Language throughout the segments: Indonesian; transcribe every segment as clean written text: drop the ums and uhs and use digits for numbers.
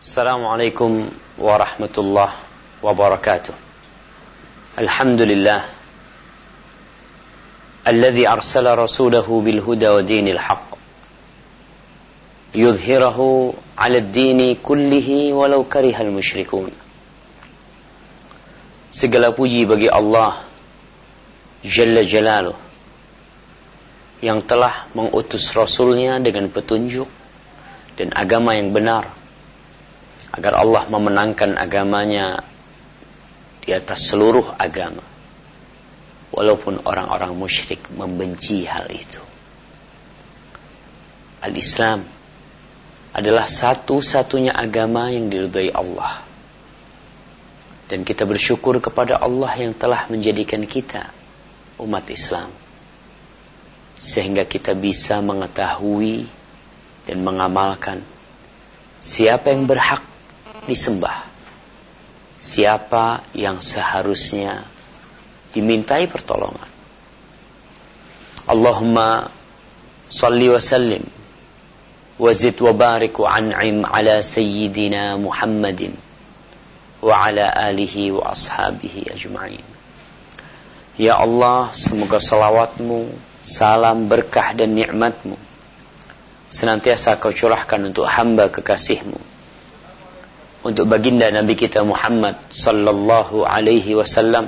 Assalamualaikum warahmatullahi wabarakatuh. Alhamdulillah alladzi arsala rasulahu bil huda wa dinil haqq yudhhirahu 'ala ad-dini kullihi walau karihal musyrikun. Segala puji bagi Allah Jalla Jalaluh yang telah mengutus Rasulnya dengan petunjuk dan agama yang benar, agar Allah memenangkan agamanya di atas seluruh agama, walaupun orang-orang musyrik membenci hal itu. Al-Islam adalah satu-satunya agama yang diridhai Allah, dan kita bersyukur kepada Allah yang telah menjadikan kita umat Islam, sehingga kita bisa mengetahui dan mengamalkan siapa yang berhak disembah, siapa yang seharusnya dimintai pertolongan. Allahumma salli wa sallim wa zid wa barik wa an'im ala sayyidina Muhammadin wa ala alihi wa ashabihi ajma'in. Ya Allah, semoga salawatmu, salam, berkah dan nikmatmu senantiasa kau curahkan untuk hamba kekasihmu, untuk baginda Nabi kita Muhammad sallallahu alaihi wasallam,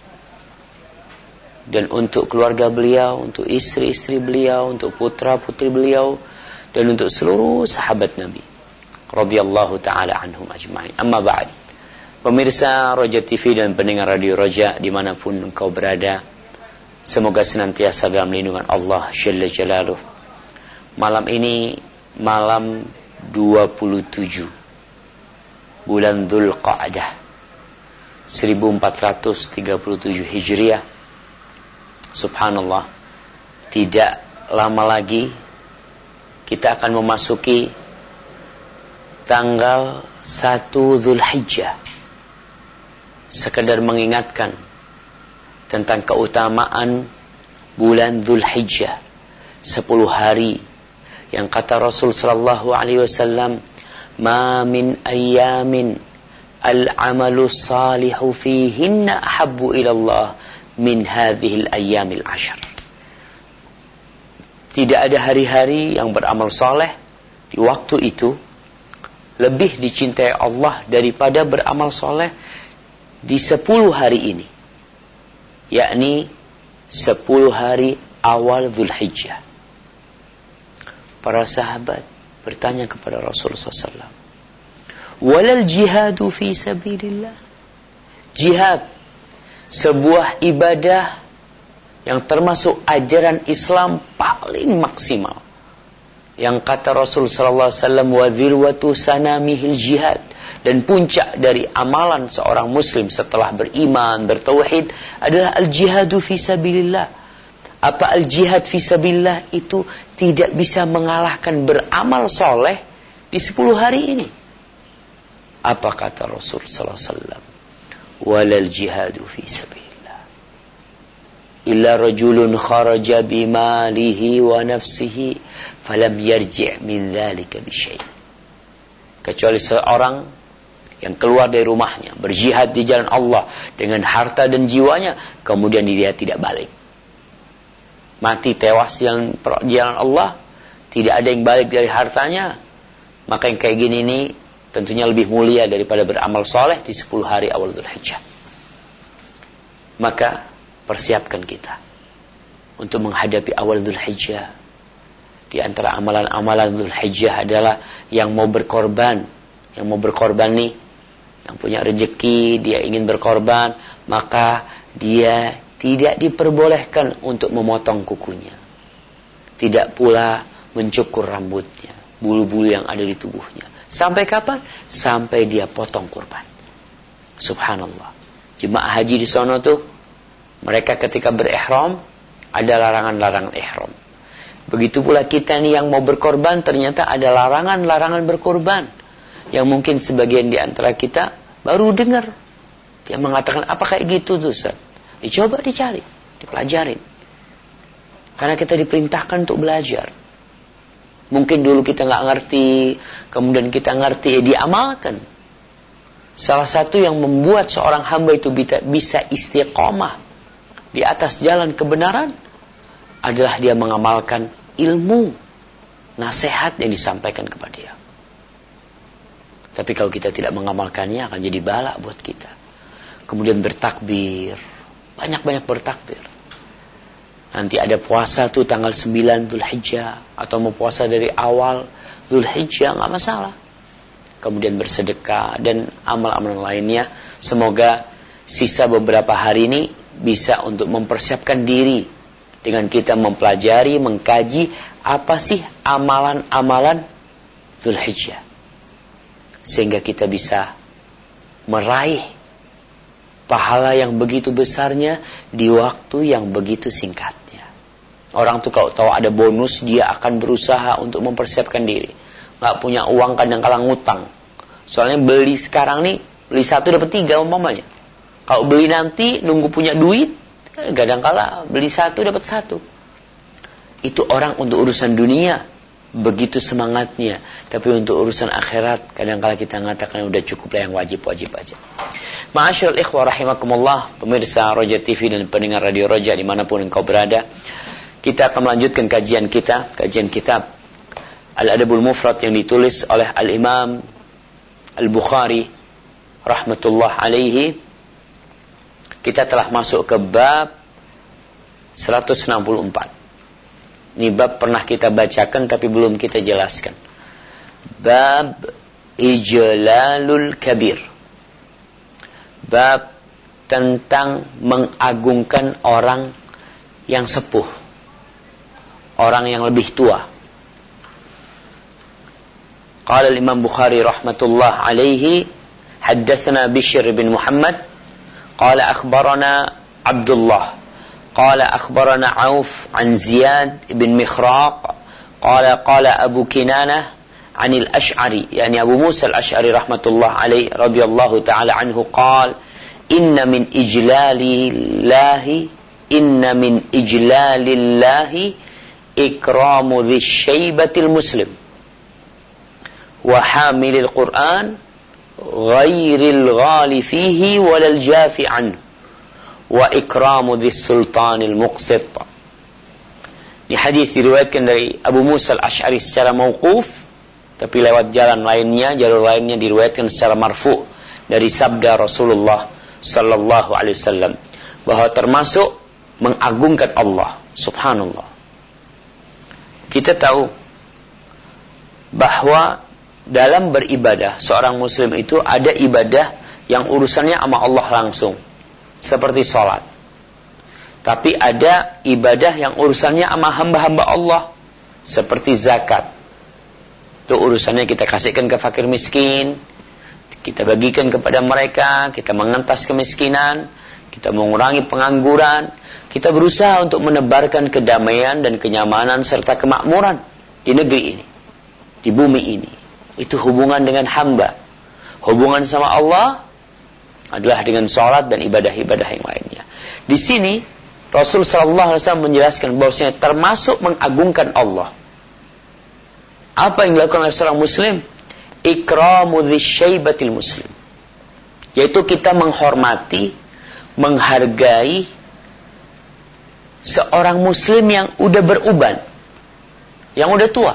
dan untuk keluarga beliau, untuk istri-istri beliau, untuk putra-putri beliau, dan untuk seluruh sahabat Nabi radhiyallahu taala anhum ajma'in. Amma ba'd. Pemirsa Roja TV dan pendengar Radio Roja dimanapun engkau berada, semoga senantiasa dalam lindungan Allah Jalla Jalaluh. Malam ini malam 27 bulan Dzulqa'dah 1437 Hijriah. Subhanallah, tidak lama lagi kita akan memasuki tanggal 1 Dzulhijjah. Sekedar mengingatkan tentang keutamaan bulan Dzulhijjah, 10 hari yang kata Rasul sallallahu alaihi wasallam, ma min ayyamin al-amalu salihu fihinna ahabbu ila Allah min hadhil ayyamil ashar. Tidak ada hari-hari yang beramal saleh di waktu itu lebih dicintai Allah daripada beramal saleh di 10 hari ini, yakni 10 hari awal Dzulhijjah. Para sahabat bertanya kepada Rasulullah SAW, walal jihadu fi sabilillah. Jihad, sebuah ibadah yang termasuk ajaran Islam paling maksimal, yang kata Rasul sallallahu alaihi wasallam, wa dzirwatu sanamihil jihad, dan puncak dari amalan seorang muslim setelah beriman, bertauhid adalah al-jihadu fi sabilillah. Apa al-jihad fi sabilillah itu? Tidak bisa mengalahkan beramal soleh di 10 hari ini. Apa kata Rasul sallallahu alaihi wasallam? Walal jihadu fi sabilillah illa rajulun kharaja bimalihi wa nafsihi falam yarji' min dzalika bisyai'. Kecuali seorang yang keluar dari rumahnya berjihad di jalan Allah dengan harta dan jiwanya, kemudian dia tidak balik, mati tewas jalan Allah, tidak ada yang balik dari hartanya, maka yang kayak gini ini tentunya lebih mulia daripada beramal soleh di 10 hari awal Dzulhijjah. Maka persiapkan kita untuk menghadapi awal Dzulhijjah. Di antara amalan-amalan Dzulhijjah adalah yang mau berkorban. Yang mau berkorban nih, yang punya rezeki, dia ingin berkorban, maka dia tidak diperbolehkan untuk memotong kukunya, tidak pula mencukur rambutnya, bulu-bulu yang ada di tubuhnya. Sampai kapan? Sampai dia potong kurban. Subhanallah. Jemaah haji di sono tuh, mereka ketika berihram ada larangan-larangan ihram. Begitu pula kita nih yang mau berkorban, ternyata ada larangan-larangan berkorban yang mungkin sebagian di antara kita baru dengar. Dia mengatakan, apa kayak gitu tuh Ustaz? Dicoba dicari, dipelajarin. Karena kita diperintahkan untuk belajar. Mungkin dulu kita nggak ngerti, kemudian kita ngerti, diamalkan. Salah satu yang membuat seorang hamba itu bisa istiqomah di atas jalan kebenaran adalah dia mengamalkan ilmu, nasihat yang disampaikan kepada dia. Tapi kalau kita tidak mengamalkannya akan jadi bala buat kita. Kemudian bertakbir, banyak-banyak bertakbir. Nanti ada puasa tuh tanggal 9 Dzulhijjah, atau mau puasa dari awal Dzulhijjah, nggak masalah. Kemudian bersedekah dan amal-amal lainnya. Semoga sisa beberapa hari ini bisa untuk mempersiapkan diri dengan kita mempelajari, mengkaji apa sih amalan-amalan Dzulhijjah, sehingga kita bisa meraih pahala yang begitu besarnya di waktu yang begitu singkatnya. Orang tuh kalau tahu ada bonus, dia akan berusaha untuk mempersiapkan diri. Nggak punya uang kadang-kala ngutang. Soalnya beli sekarang nih, beli 1 dapat 3 umpamanya. Kalau beli nanti nunggu punya duit, kadang-kala beli 1 dapat 1. Itu orang untuk urusan dunia begitu semangatnya, tapi untuk urusan akhirat kadang-kala kita mengatakan udah cukup lah yang wajib-wajib aja. Ma'asyiral ikhwah rahimakumullah, pemirsa Roja TV dan pendengar Radio Roja dimanapun engkau berada, kita akan melanjutkan kajian kitab Al-Adabul Mufrad yang ditulis oleh Al-Imam Al-Bukhari rahmatullah alaihi. Kita telah masuk ke bab 164. Ini bab pernah kita bacakan tapi belum kita jelaskan. Bab Ijlalul Kabir. Bab tentang mengagungkan orang yang sepuh, orang yang lebih tua. قال الإمام بخاري رحمة الله عليه حدثنا بشر بن محمد قال أخبرنا عبد الله قال أخبرنا عوف عن زياد بن مخراق قال أبو كنانة عن الأشعري يعني أبو موسى الأشعري رحمة الله عليه رضي الله تعالى عنه قال إن من إجلال الله إكرام ذي الشيبة المسلم وحامل القرآن غير الغال فيه ولا الجاف عنه وإكرام ذي السلطان المقسط. Ini hadis diriwayatkan dari Abu Musa al-Ash'ari secara mauquf, tapi lewat jalur lainnya diriwayatkan secara marfu dari sabda Rasulullah sallallahu alaihi wasallam bahwa termasuk mengagungkan Allah subhanallah. Kita tahu bahwa dalam beribadah, seorang muslim itu ada ibadah yang urusannya sama Allah langsung, seperti sholat. Tapi ada ibadah yang urusannya sama hamba-hamba Allah, seperti zakat. Itu urusannya kita kasihkan ke fakir miskin, kita bagikan kepada mereka, kita mengentas kemiskinan, kita mengurangi pengangguran, kita berusaha untuk menebarkan kedamaian dan kenyamanan serta kemakmuran di negeri ini, di bumi ini. Itu hubungan dengan hamba. Hubungan sama Allah adalah dengan sholat dan ibadah-ibadah yang lainnya. Di sini Rasul sallallahu alaihi wasallam menjelaskan bahwasanya termasuk mengagungkan Allah. Apa yang dilakukan oleh seorang muslim? Ikramu dzisyaibatil muslim. Yaitu kita menghormati, menghargai seorang muslim yang udah beruban, yang udah tua.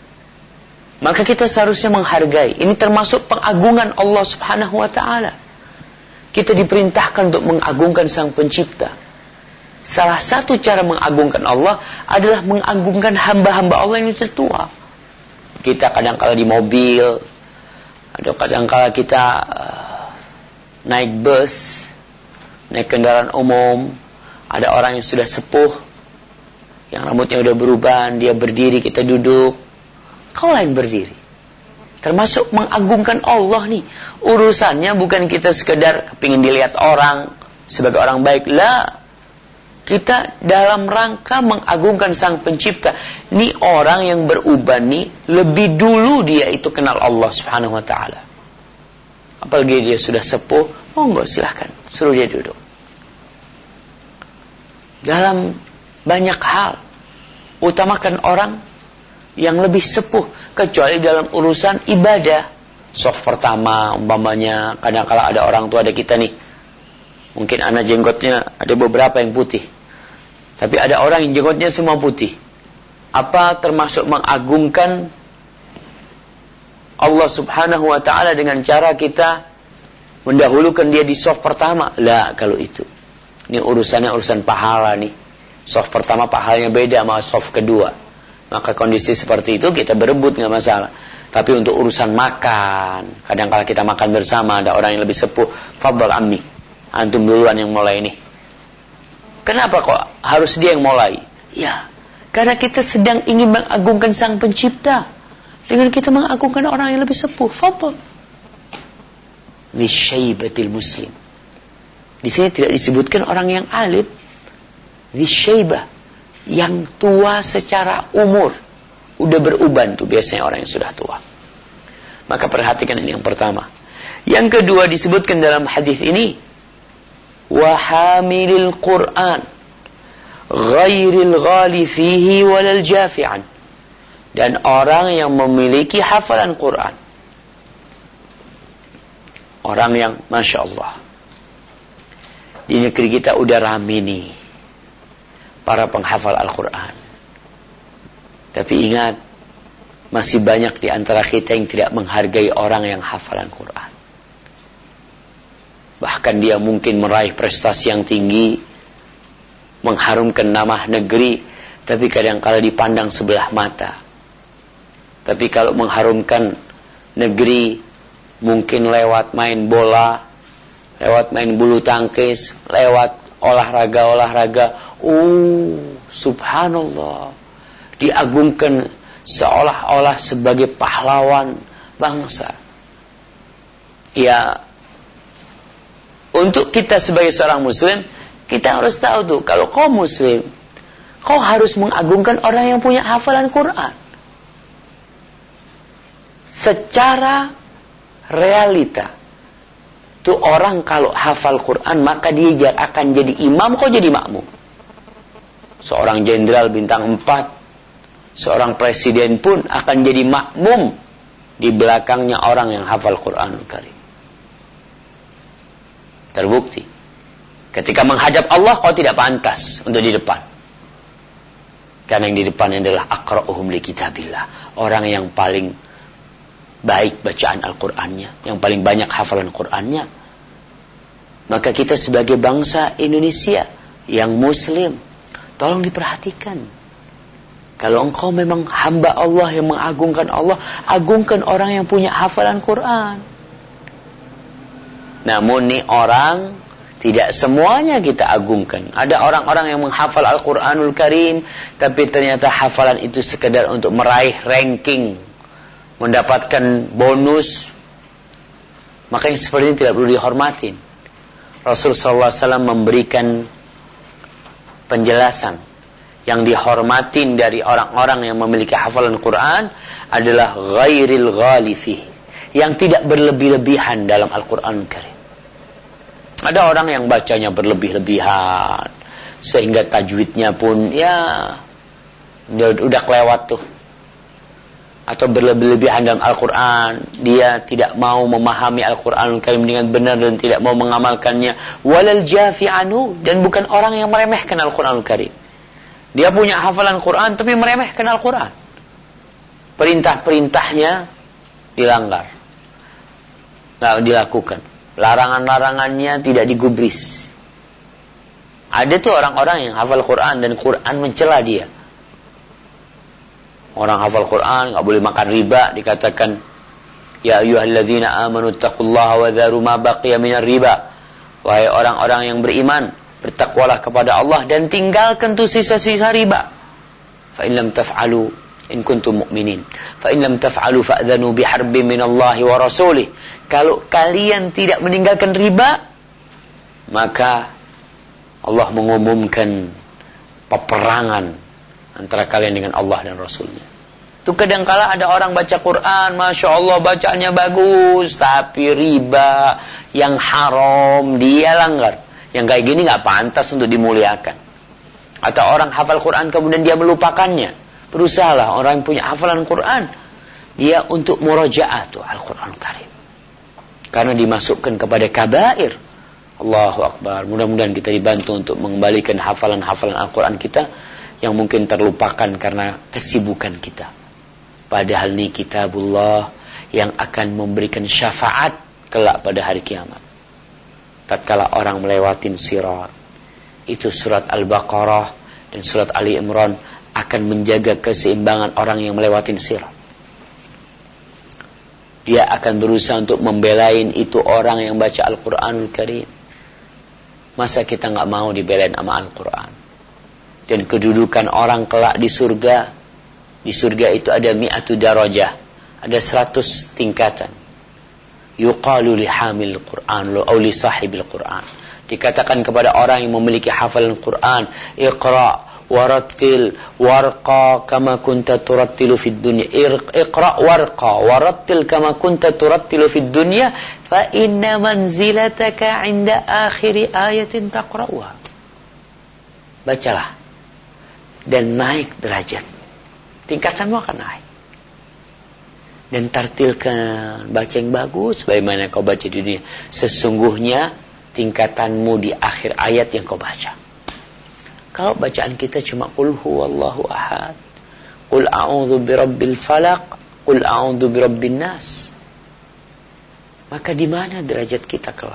Maka kita seharusnya menghargai. Ini termasuk pengagungan Allah subhanahu wa ta'ala. Kita diperintahkan untuk mengagungkan sang pencipta. Salah satu cara mengagungkan Allah adalah mengagungkan hamba-hamba Allah yang tertua. Kita kadang-kala di mobil, ada kadang-kala kita naik bus, naik kendaraan umum, ada orang yang sudah sepuh, yang rambutnya udah beruban, dia berdiri, kita duduk. Kaulah yang berdiri. Termasuk mengagungkan Allah nih. Urusannya bukan kita sekedar kepingin dilihat orang sebagai orang baik. Lah. Kita dalam rangka mengagungkan sang pencipta. Ini orang yang beruban nih, lebih dulu dia itu kenal Allah subhanahu wa ta'ala. Apalagi dia sudah sepuh, monggo silahkan, suruh dia duduk. Dalam banyak hal, utamakan orang yang lebih sepuh, kecuali dalam urusan ibadah. Soft pertama umpamanya, kadang-kala ada orang tua ada kita nih, mungkin anak jenggotnya ada beberapa yang putih, tapi ada orang yang jenggotnya semua putih. Apa termasuk mengagungkan Allah subhanahu wa ta'ala dengan cara kita mendahulukan dia di soft pertama? Lah, kalau itu. Ini urusannya urusan pahala nih. Soft pertama pahalanya beda sama soft kedua. Maka kondisi seperti itu kita berebut, nggak masalah. Tapi untuk urusan makan, kadang-kala kita makan bersama, ada orang yang lebih sepuh, fadhal ammi, antum duluan yang mulai nih. Kenapa kok harus dia yang mulai? Ya, karena kita sedang ingin mengagungkan Sang Pencipta dengan kita mengagungkan orang yang lebih sepuh. Fadhal. Dzsyaibatil muslim. Di sini tidak disebutkan orang yang alim. Dzsyaibah, yang tua secara umur, udah beruban tuh biasanya orang yang sudah tua. Maka perhatikan ini yang pertama. Yang kedua disebutkan dalam hadis ini, wa hamilil Qur'an ghairil ghali fihi walal jafi'an, dan orang yang memiliki hafalan Quran, orang yang Masya Allah, di negeri kita udah rame nih para penghafal Al-Quran. Tapi ingat, masih banyak di antara kita yang tidak menghargai orang yang hafalan Quran. Bahkan dia mungkin meraih prestasi yang tinggi, mengharumkan nama negeri, tapi kadang-kala dipandang sebelah mata. Tapi kalau mengharumkan negeri, mungkin lewat main bola, lewat main bulu tangkis, lewat olahraga-olahraga. Subhanallah, diagungkan seolah-olah sebagai pahlawan bangsa. Ya, untuk kita sebagai seorang muslim, kita harus tahu tuh, kalau kau muslim, kau harus mengagungkan orang yang punya hafalan Quran. Secara realita, tuh orang kalau hafal Quran, maka dia akan jadi imam, kau jadi makmum. Seorang jenderal bintang 4, seorang presiden pun akan jadi makmum di belakangnya orang yang hafal Quran Karim. Terbukti, ketika menghadap Allah, kau tidak pantas untuk di depan. Karena yang di depan adalah aqra'uhum li kitabillah, orang yang paling baik bacaan Al-Qur'annya, yang paling banyak hafalan Qur'annya. Maka kita sebagai bangsa Indonesia yang muslim, tolong diperhatikan. Kalau engkau memang hamba Allah yang mengagungkan Allah, agungkan orang yang punya hafalan Quran. Namun nih orang, tidak semuanya kita agungkan. Ada orang-orang yang menghafal Al-Quranul Karim, tapi ternyata hafalan itu sekedar untuk meraih ranking, mendapatkan bonus. Maka yang seperti ini tidak perlu dihormatin. Rasulullah SAW memberikan penjelasan, yang dihormatin dari orang-orang yang memiliki hafalan Quran adalah ghairil ghali fihi, yang tidak berlebih-lebihan dalam Al-Quran Karim. Ada orang yang bacanya berlebih-lebihan sehingga tajwidnya pun ya udah kelewat tuh, atau berlebih-lebihan dalam Al-Quran, dia tidak mau memahami Al-Quran Karim dengan benar dan tidak mau mengamalkannya. Walal jafi'anu, dan bukan orang yang meremehkan Al-Quran Karim. Dia punya hafalan Quran tapi meremehkan Al-Quran. Perintah-perintahnya dilanggar, nggak dilakukan. Larangan-larangannya tidak digubris. Ada tuh orang-orang yang hafal Quran dan Quran mencela dia. Orang hafal Quran nggak boleh makan riba, dikatakan ya ayyuhalladzina amanu taqullaha wa dharu ma baqiya minar riba. Wahai orang-orang yang beriman, bertakwalah kepada Allah dan tinggalkan tuh sisa-sisa riba. Fa in lam taf'alu in kuntum mu'minin, fa in lam taf'alu fa'dhanu biharbin minallahi wa rasulih. Kalau kalian tidak meninggalkan riba, maka Allah mengumumkan peperangan antara kalian dengan Allah dan Rasulnya. Itu kadangkala ada orang baca Quran, Masya Allah bacaannya bagus, tapi riba yang haram dia langgar. Yang kayak gini gak pantas untuk dimuliakan. Atau orang hafal Quran kemudian dia melupakannya, Berusahalah orang yang punya hafalan Quran, dia untuk murajaah Al-Quran Karim. Karena dimasukkan kepada kabair. Allahu Akbar. Mudah-mudahan kita dibantu untuk mengembalikan hafalan-hafalan Al-Quran kita yang mungkin terlupakan karena kesibukan kita. Padahal ini kitabullah yang akan memberikan syafaat kelak pada hari kiamat. Tatkala orang melewatin sirat, itu surat Al-Baqarah dan surat Ali Imran akan menjaga keseimbangan orang yang melewatin sirat. Dia akan berusaha untuk membelain itu orang yang baca Al-Quranul Karim. Masa kita nggak mau dibelain sama Al-Quran? Dan kedudukan orang kelak di surga. Di surga itu ada mi'atu darajah. Ada 100 tingkatan. Yuqalu li hamil Quran aw li sahibil Quran. Dikatakan kepada orang yang memiliki hafalan Quran, Iqra' warattil warqa kama kunta turattilu fid dunya. Iqra' warqa warattil kama kunta turattilu fid dunya fa inna manzilataka 'inda akhir ayatin taqra'uha. Bacalah dan naik derajat. Tingkatanmu akan naik. Dan tartilkan, baca yang bagus bagaimana kau baca di dunia. Sesungguhnya tingkatanmu di akhir ayat yang kau baca. Kalau bacaan kita cuma qul huwallahu ahad, qul a'udzu birabbil falaq, qul a'udzu birabbin nas, maka di mana derajat kita kelak?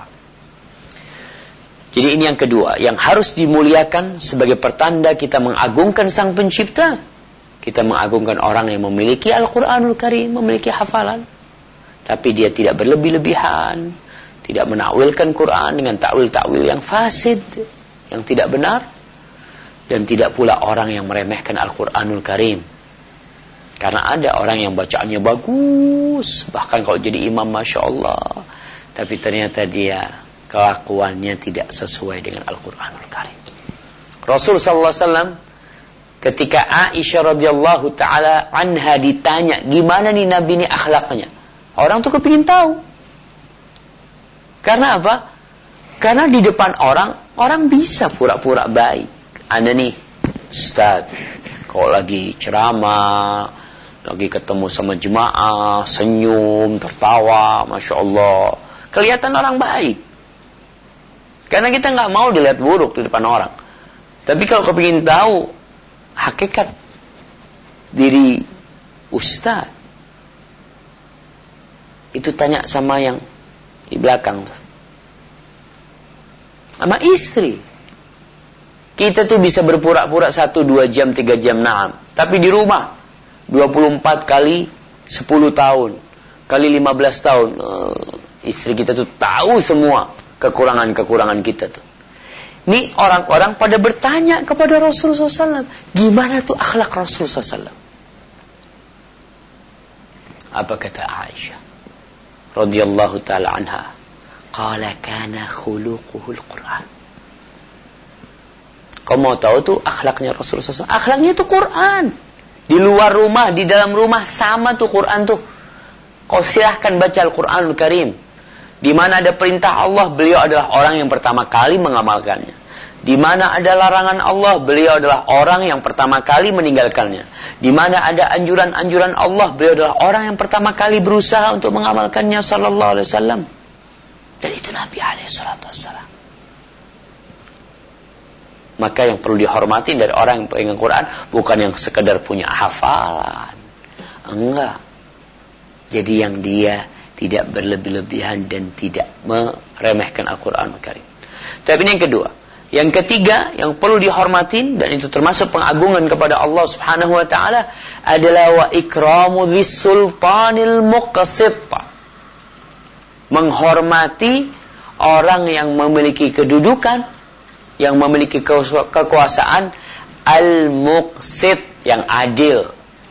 Jadi ini yang kedua, yang harus dimuliakan sebagai pertanda kita mengagungkan Sang Pencipta. Kita mengagungkan orang yang memiliki Al-Quranul Karim, memiliki hafalan, tapi dia tidak berlebih-lebihan, tidak menakwilkan Quran dengan takwil-takwil yang fasid, yang tidak benar. Dan tidak pula orang yang meremehkan Al-Quranul Karim. Karena ada orang yang bacaannya bagus, bahkan kalau jadi imam Masya Allah, tapi ternyata dia kelakuannya tidak sesuai dengan Al-Quranul Karim. Rasul SAW ketika Aisyah radhiyallahu ta'ala anha ditanya, gimana nih Nabi ini akhlaknya? Orang tuh kepingin tahu. Karena apa? Karena di depan orang bisa pura-pura baik. Anda nih, Ustaz, kalau lagi ceramah, lagi ketemu sama jemaah, senyum, tertawa, Masya Allah. Kelihatan orang baik. Karena kita nggak mau dilihat buruk di depan orang. Tapi kalau kepingin tahu hakikat diri Ustaz, itu tanya sama yang di belakang tuh. Sama istri. Kita tuh bisa berpura-pura 1-2 jam, 3 jam, naam. Tapi di rumah 24 kali 10 tahun kali 15 tahun istri kita tuh tahu semua kekurangan-kekurangan kita tuh. Ini orang-orang pada bertanya kepada Rasulullah SAW, gimana tuh akhlak Rasulullah SAW? Apa kata Aisyah radhiyallahu ta'ala anha? Qala kana khuluquhul Quran. Kau mau tahu tuh akhlaknya Rasulullah SAW? Akhlaknya itu Quran. Di luar rumah, di dalam rumah sama tuh Quran tuh. Kau silahkan baca Al-Quranul Karim. Di mana ada perintah Allah, beliau adalah orang yang pertama kali mengamalkannya. Di mana ada larangan Allah, beliau adalah orang yang pertama kali meninggalkannya. Di mana ada anjuran-anjuran Allah, beliau adalah orang yang pertama kali berusaha untuk mengamalkannya sallallahu alaihi wasallam. Dan itu Nabi alaihi salatu wassalam. Maka yang perlu dihormati dari orang yang pegang Quran bukan yang sekedar punya hafalan. Enggak. Jadi yang dia tidak berlebih-lebihan dan tidak meremehkan Al-Quran Al-Karim. Tapi ini yang kedua. Yang ketiga yang perlu dihormatin dan itu termasuk pengagungan kepada Allah Subhanahu wa taala adalah wa ikramu dzis sultanil muqsit. Menghormati orang yang memiliki kedudukan, yang memiliki kekuasaan, al-muqsit, yang adil.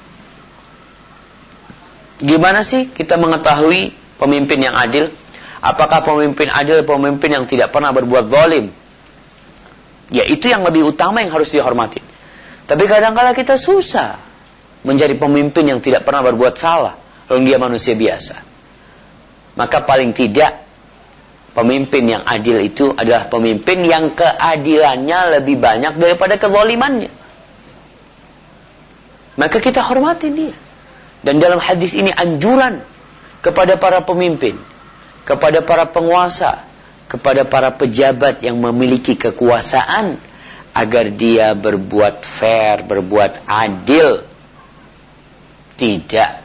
Gimana sih kita mengetahui pemimpin yang adil? Apakah pemimpin adil pemimpin yang tidak pernah berbuat zalim? Ya itu yang lebih utama yang harus dihormati. Tapi kadang-kala kita susah menjadi pemimpin yang tidak pernah berbuat salah, lalu dia manusia biasa. Maka paling tidak pemimpin yang adil itu adalah pemimpin yang keadilannya lebih banyak daripada kezalimannya. maka kita hormatin dia. Dan dalam hadis ini anjuran kepada para pemimpin, kepada para penguasa, kepada para pejabat yang memiliki kekuasaan, agar dia berbuat fair, berbuat adil, tidak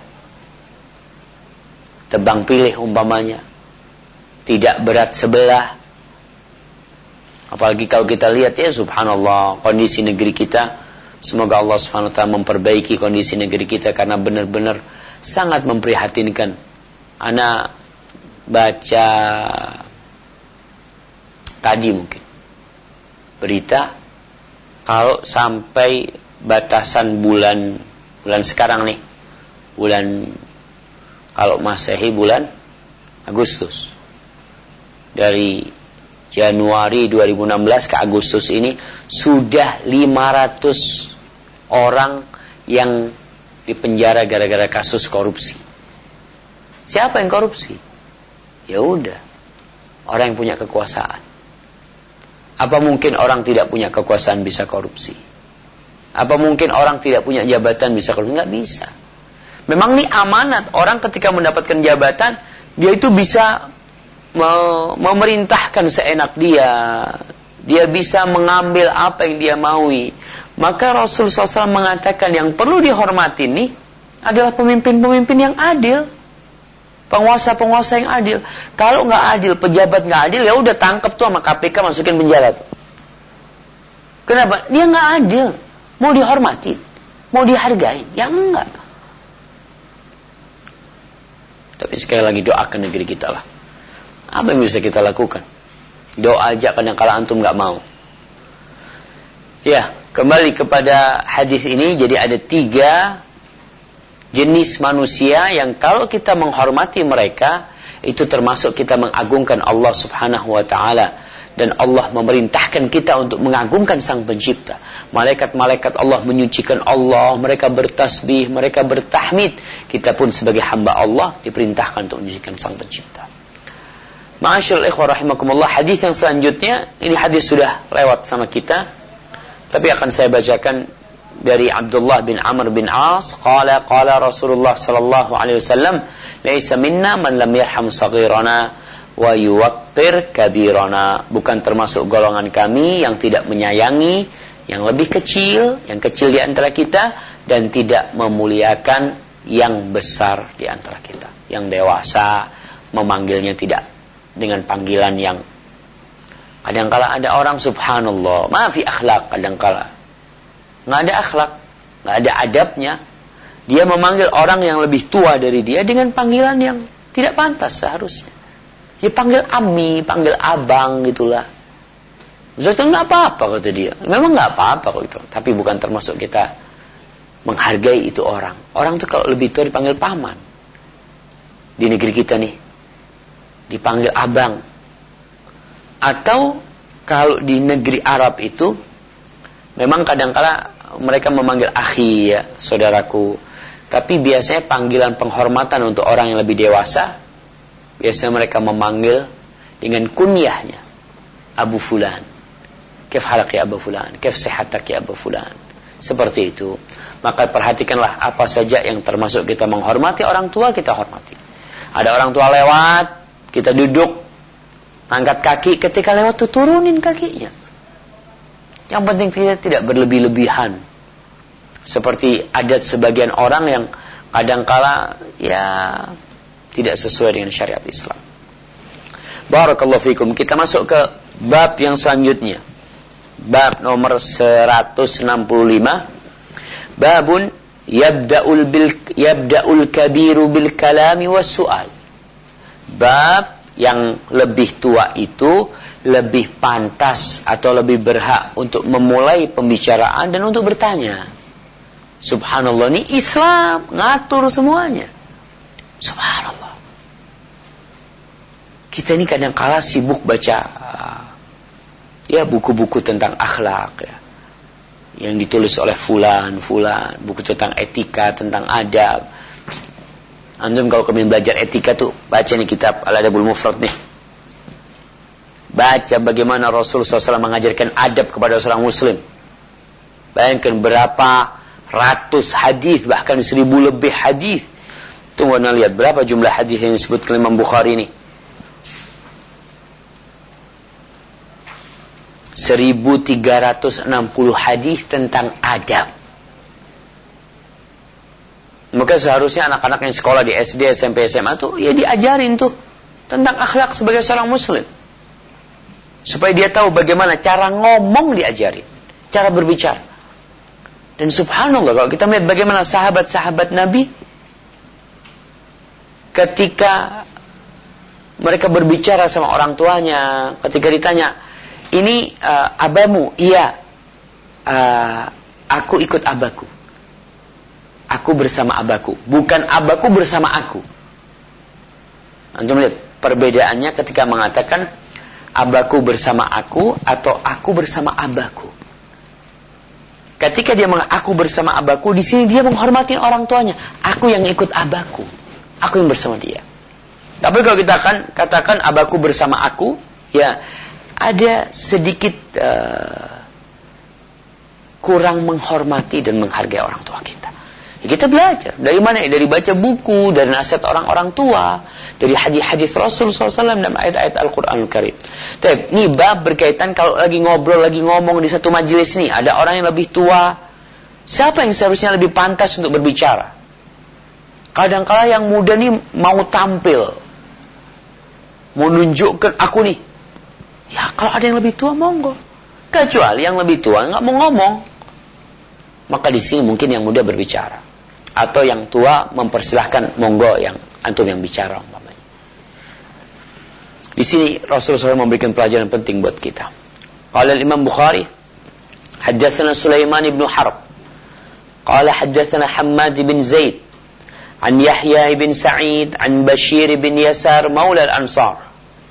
tebang pilih umpamanya, tidak berat sebelah. Apalagi kalau kita lihat ya subhanallah kondisi negeri kita, semoga Allah subhanahu wa ta'ala memperbaiki kondisi negeri kita, karena benar-benar sangat memprihatinkan. Ana baca tadi mungkin berita, kalau sampai batasan bulan sekarang nih, bulan kalau Masehi bulan Agustus, dari Januari 2016 ke Agustus ini sudah 500 orang yang dipenjara gara-gara kasus korupsi. Siapa yang korupsi? Ya udah, orang yang punya kekuasaan. Apa mungkin orang tidak punya kekuasaan bisa korupsi? Apa mungkin orang tidak punya jabatan bisa korupsi? Nggak bisa. Memang ini amanat. Orang ketika mendapatkan jabatan, dia itu bisa memerintahkan seenak dia. Dia bisa mengambil apa yang dia maui. Maka Rasulullah SAW mengatakan yang perlu dihormati ini adalah pemimpin-pemimpin yang adil. Penguasa-penguasa yang adil. Kalau nggak adil, pejabat nggak adil, ya udah tangkap tuh sama KPK, masukin penjara tuh. Kenapa? Dia nggak adil. Mau dihormati, mau dihargai, ya enggak. Tapi sekali lagi doakan negeri kita lah. Apa yang bisa kita lakukan? Doa aja kadang-kala antum nggak mau. Ya, kembali kepada hadis ini, jadi ada 3 jenis manusia yang kalau kita menghormati mereka, itu termasuk kita mengagungkan Allah subhanahu wa ta'ala. Dan Allah memerintahkan kita untuk mengagungkan Sang Pencipta. Malaikat-malaikat Allah menyucikan Allah, mereka bertasbih, mereka bertahmid. Kita pun sebagai hamba Allah diperintahkan untuk menyucikan Sang Pencipta. Ma'asyiral ikhwah rahimakumullah, hadis yang selanjutnya, ini hadis sudah lewat sama kita, tapi akan saya bacakan dari Abdullah bin Amr bin As, qala Rasulullah sallallahu alaihi wasallam, laisa minna man lam yarham saghirana wa yuwaqqir kabirana. Bukan termasuk golongan kami yang tidak menyayangi yang lebih kecil, yang kecil di antara kita, dan tidak memuliakan yang besar di antara kita. Yang dewasa memanggilnya tidak dengan panggilan yang kadangkala ada orang subhanallah, maafi akhlak, kadangkala nggak ada akhlak, nggak ada adabnya. Dia memanggil orang yang lebih tua dari dia dengan panggilan yang tidak pantas seharusnya. Dia panggil ami, panggil abang gitulah. Maksudnya nggak apa-apa kata dia. Memang nggak apa-apa kok itu. Tapi bukan termasuk kita menghargai itu orang. Orang tuh kalau lebih tua dipanggil paman. Di negeri kita nih dipanggil abang. Atau kalau di negeri Arab itu memang kadang-kala mereka memanggil akhi ya, saudaraku. Tapi biasanya panggilan penghormatan untuk orang yang lebih dewasa, biasanya mereka memanggil dengan kunyahnya, Abu Fulan. Kif halak ya Abu Fulan, kif sehatak ya Abu Fulan. Seperti itu. Maka perhatikanlah apa saja yang termasuk kita menghormati orang tua, kita hormati. Ada orang tua lewat, kita duduk, angkat kaki, ketika lewat tuh turunin kakinya. Yang penting tidak berlebih-lebihan. Seperti adat sebagian orang yang kadangkala ya tidak sesuai dengan syariat Islam. Barakallahu fikum. Kita masuk ke bab yang selanjutnya. Bab nomor 165. Babun yabda'ul kabiru bil kalami was su'al. Bab yang lebih tua itu lebih pantas atau lebih berhak untuk memulai pembicaraan dan untuk bertanya. Subhanallah, ini Islam ngatur semuanya. Subhanallah. Kita ini kadang-kala sibuk baca ya buku-buku tentang akhlak ya, yang ditulis oleh fulan, buku tentang etika, tentang adab. Antum kalau kalian belajar etika tuh baca nih kitab Al-Adabul Mufrad nih. Baca bagaimana Rasulullah SAW mengajarkan adab kepada seorang muslim. Bayangkan berapa ratus hadis, bahkan 1000 lebih hadis. Tunggu anda lihat berapa jumlah hadis yang disebutkan Imam Bukhari ini. 1360 hadis tentang adab. Maka seharusnya anak-anak yang sekolah di SD, SMP, SMA tuh ya diajarin tuh tentang akhlak sebagai seorang muslim. Supaya dia tahu bagaimana cara ngomong, diajarin, cara berbicara. Dan subhanallah, kalau kita melihat bagaimana sahabat-sahabat Nabi ketika mereka berbicara sama orang tuanya, ketika ditanya, ini abamu? Iya, aku ikut abaku. Aku bersama abaku, bukan abaku bersama aku. Antum lihat perbedaannya ketika mengatakan abaku bersama aku atau aku bersama abaku. Ketika dia mengatakan aku bersama abaku, di sini dia menghormati orang tuanya. Aku yang ikut abaku, aku yang bersama dia. Tapi kalau kita katakan abaku bersama aku, ya ada sedikit kurang menghormati dan menghargai orang tua kita. Ya, kita belajar. Dari mana? Dari baca buku, dari nasihat orang-orang tua, dari hadis-hadis Rasul SAW dan ayat-ayat Al-Quranul Karim. Tapi ini bab berkaitan kalau lagi ngobrol, lagi ngomong di satu majelis nih, ada orang yang lebih tua. Siapa yang seharusnya lebih pantas untuk berbicara? Kadang-kala yang muda nih mau tampil, mau nunjukkan aku nih. Ya kalau ada yang lebih tua monggo. Kecuali yang lebih tua nggak mau ngomong, maka di sini mungkin yang muda berbicara. Atau yang tua mempersilahkan monggo yang antum yang bicara umpamanya. Di sini Rasulullah SAW memberikan pelajaran penting buat kita. Qala Imam Bukhari, haddatsana Sulaiman ibn Harb, qala haddatsana Hammad bin Zaid, an Yahya bin Sa'id, an Bashir bin Yasar maula al-Ansar,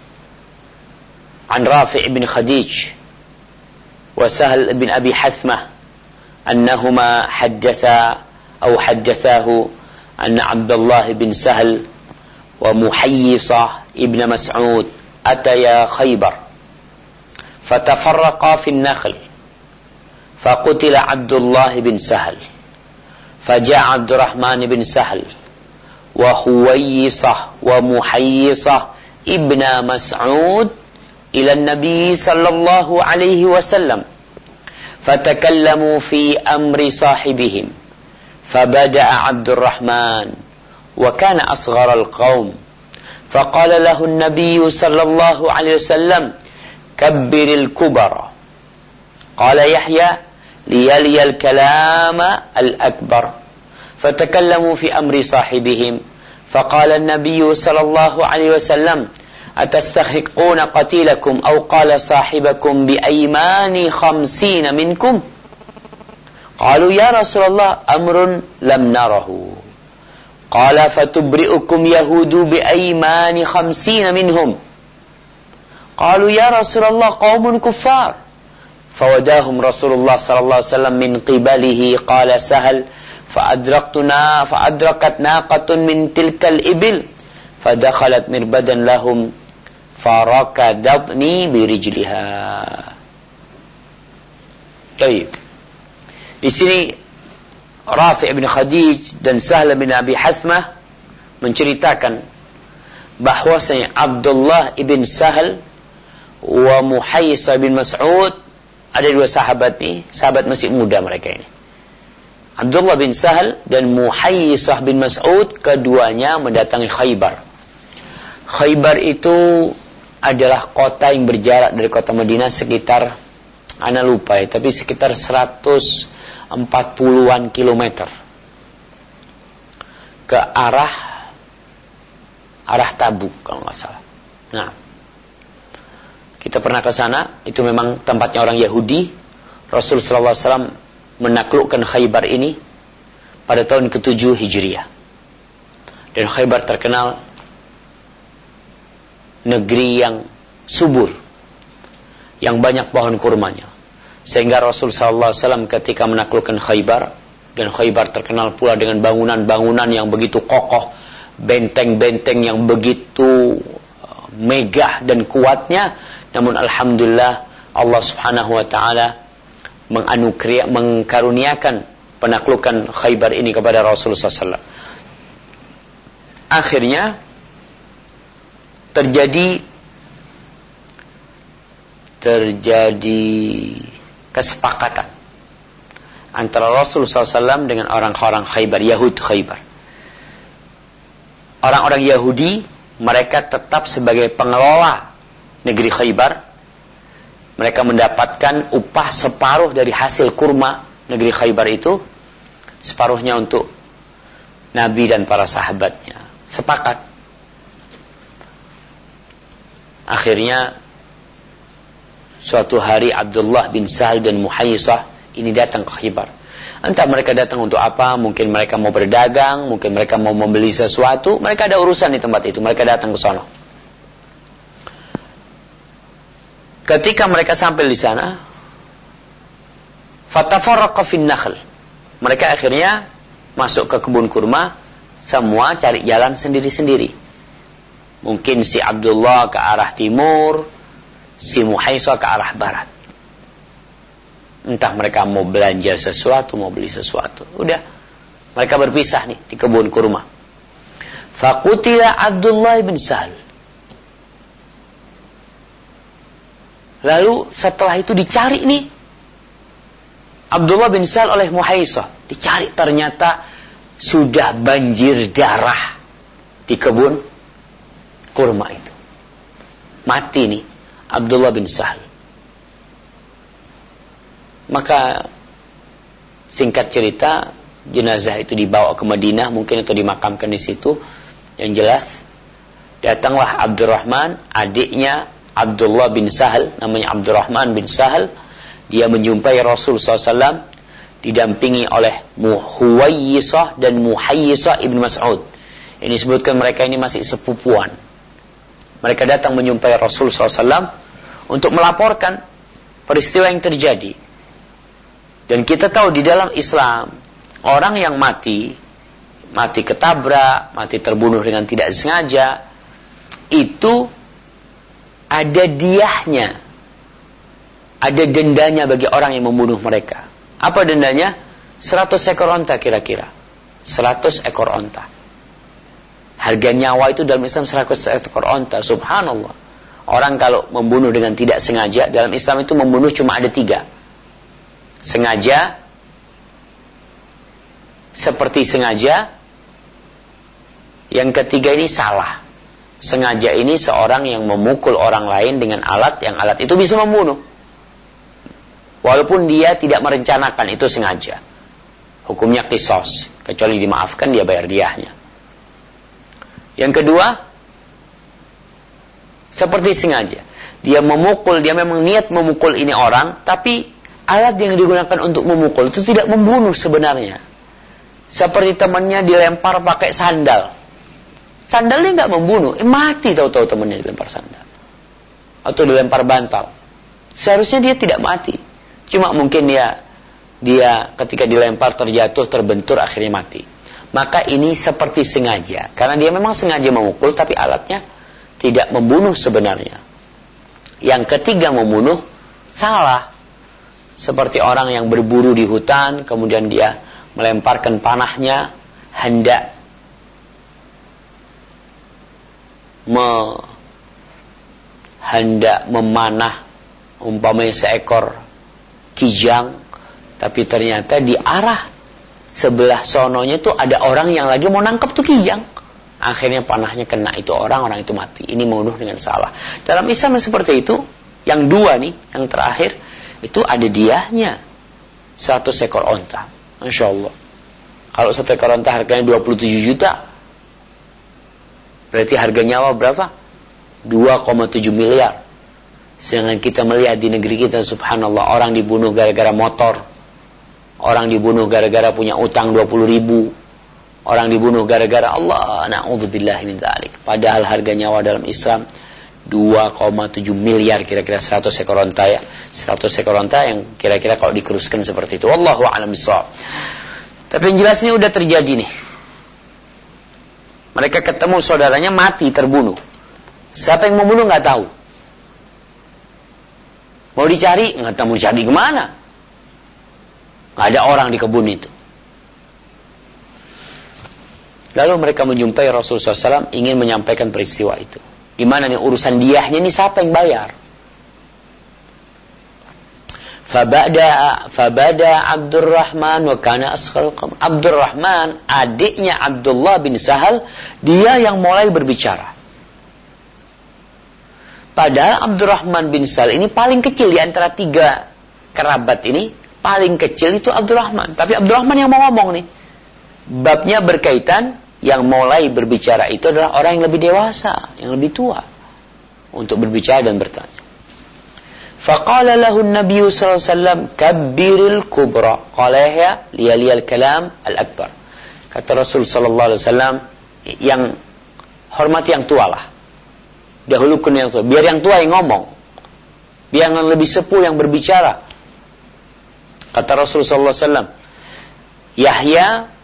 an Rafi' bin Khadij, wa Sahal bin Abi Hathmah, annahuma haddatha أو حدثاه أن عبد الله بن سهل ومحيصة ابن مسعود أتيا خيبر فتفرقا في النخل فقتل عبد الله بن سهل فجاء عبد الرحمن بن سهل وحويصة ومحيصة ابن مسعود إلى النبي صلى الله عليه وسلم فتكلموا في أمر صاحبهم فبدأ عبد الرحمن وكان أصغر القوم فقال له النبي صلى الله عليه وسلم كبر الكبر قال يحيى ليلي الكلام الأكبر فتكلموا في أمر صاحبهم فقال النبي صلى الله عليه وسلم أتستحقون قتيلكم أو قال صاحبكم بأيمان 50 منكم قالوا يا رسول الله أمر لم نره قال فتبرئكم يهود بأيمان 50 منهم قالوا يا رسول الله قوم كفار فوداهم رسول الله صلى الله عليه وسلم من قبله قال سهل فأدركت ناقة من تلك الإبل فدخلت مربدا لهم فركضتني برجلها. طيب. Di sini Rafi' bin Khadij dan Sahal bin Abi Hathmah menceritakan bahwasanya Abdullah ibn Sahal wa Muhayyisah bin Mas'ud, ada dua sahabat nih, sahabat masih muda mereka ini. Abdullah bin Sahal dan Muhayyisah bin Mas'ud, keduanya mendatangi Khaybar. Khaybar itu adalah kota yang berjarak dari kota Madinah sekitar, ana lupa ya, tapi sekitar 140-an kilometer ke arah Tabuk kalau nggak salah. Nah, kita pernah ke sana, itu memang tempatnya orang Yahudi. Rasul sallallahu alaihi wasallam menaklukkan Khaybar ini pada tahun ke-7 Hijriah. Dan Khaybar terkenal negeri yang subur, yang banyak pohon kurmanya. Sehingga Rasul sallallahu alaihi wasallam ketika menaklukkan Khaybar, dan Khaybar terkenal pula dengan bangunan-bangunan yang begitu kokoh, benteng-benteng yang begitu megah dan kuatnya, namun alhamdulillah Allah Subhanahu wa taala mengkaruniakan penaklukan Khaybar ini kepada Rasulullah SAW. Akhirnya terjadi kesepakatan antara Rasulullah SAW dengan orang-orang Khaybar, Yahud Khaybar. Orang-orang Yahudi, mereka tetap sebagai pengelola negeri Khaybar. Mereka mendapatkan upah separuh dari hasil kurma negeri Khaybar itu, separuhnya untuk Nabi dan para sahabatnya. Sepakat. Akhirnya suatu hari Abdullah bin Sahal dan Muhayyisah ini datang ke Khaybar. Entah mereka datang untuk apa, mungkin mereka mau berdagang, mungkin mereka mau membeli sesuatu, mereka ada urusan di tempat itu, mereka datang ke sana. Ketika mereka sampai di sana, fatafarraqa fin nakhl. Mereka akhirnya masuk ke kebun kurma, semua cari jalan sendiri-sendiri. Mungkin si Abdullah ke arah timur, si Muhayyisah ke arah barat. Entah mereka mau belanja sesuatu, mau beli sesuatu. Udah, mereka berpisah nih di kebun kurma. Faqutila Abdullah bin Sahal. Lalu setelah itu dicari nih Abdullah bin Sahal oleh Muhayyisah. Dicari, ternyata sudah banjir darah di kebun kurma itu. Mati nih Abdullah bin Sahal. Maka singkat cerita, jenazah itu dibawa ke Madinah, mungkin itu dimakamkan di situ. Yang jelas, datanglah Abdurrahman, adiknya Abdullah bin Sahal, namanya Abdurrahman bin Sahal. Dia menjumpai Rasul SAW, didampingi oleh Huwayyisah dan Muhayyisah ibn Mas'ud. Ini disebutkan mereka ini masih sepupuan. Mereka datang menjumpai Rasul SAW untuk melaporkan peristiwa yang terjadi. Dan kita tahu di dalam Islam, orang yang mati ketabrak, mati terbunuh dengan tidak sengaja, itu ada diyahnya, ada dendanya bagi orang yang membunuh mereka. Apa dendanya? 100 ekor onta kira-kira. 100 ekor onta. Harga nyawa itu dalam Islam 100 ekor onta. Subhanallah. Orang kalau membunuh dengan tidak sengaja, dalam Islam itu membunuh cuma ada 3. Sengaja, seperti sengaja. Yang ketiga ini salah. Sengaja ini seorang yang memukul orang lain dengan alat, yang alat itu bisa membunuh. Walaupun dia tidak merencanakan, itu sengaja. Hukumnya qisas, kecuali dimaafkan dia bayar diyahnya. Yang kedua, seperti sengaja. Dia memukul, dia memang niat memukul ini orang, tapi alat yang digunakan untuk memukul itu tidak membunuh sebenarnya. Seperti temannya dilempar pakai sandal. Sandalnya nggak membunuh, mati tahu-tahu temannya dilempar sandal. Atau dilempar bantal. Seharusnya dia tidak mati. Cuma mungkin dia ketika dilempar terjatuh, terbentur, akhirnya mati. Maka ini seperti sengaja. Karena dia memang sengaja memukul, tapi alatnya tidak membunuh sebenarnya. Yang ketiga membunuh, salah. Seperti orang yang berburu di hutan, kemudian dia melemparkan panahnya, hendak memanah umpamanya seekor kijang, tapi ternyata di arah sebelah sononya itu ada orang yang lagi mau nangkep tuh kijang. Akhirnya panahnya kena itu orang itu mati. Ini membunuh dengan salah. Dalam Islam seperti itu. Yang dua nih, yang terakhir, itu ada diyahnya 100 ekor onta. Masya Allah. Kalau 1 ekor onta harganya 27 juta, berarti harga nyawa berapa? 2,7 miliar. Sedangkan kita melihat di negeri kita, subhanallah, orang dibunuh gara-gara motor, orang dibunuh gara-gara punya utang 20 ribu, orang dibunuh gara-gara Allah, na'udzubillahi min dzalik. Padahal harga nyawa dalam Islam 2,7 miliar, kira-kira 100 ekor onta ya. 100 ekor onta yang kira-kira kalau dikeruskan seperti itu. Wallahu a'lam bishawab. Tapi yang jelas ini udah terjadi nih. Mereka ketemu saudaranya mati, terbunuh. Siapa yang membunuh nggak tahu. Mau dicari, nggak tahu mau cari kemana. Nggak ada orang di kebun itu. Lalu mereka menjumpai Rasulullah SAW ingin menyampaikan peristiwa itu. Gimana nih urusan diyahnya ini, siapa yang bayar? Fabada Abdurrahman wa kana asghar qaum. Abdurrahman, adiknya Abdullah bin Sahal, dia yang mulai berbicara. Padahal Abdurrahman bin Sahal ini paling kecil di antara 3 kerabat ini, paling kecil itu Abdurrahman. Tapi Abdurrahman yang mau ngomong nih. Babnya berkaitan, yang mulai berbicara itu adalah orang yang lebih dewasa, yang lebih tua, untuk berbicara dan bertanya. Faqala lahu an-nabiy sallallahu alaihi wasallam kabbiril kubra. Qala ya liyal kalam al-akbar. Kata Rasul sallallahu alaihi wasallam, yang hormati yang tua lah. Dahulukan yang tua, biar yang tua yang ngomong. Biar yang lebih sepuh yang berbicara. Kata Rasul sallallahu alaihi wasallam, Yahya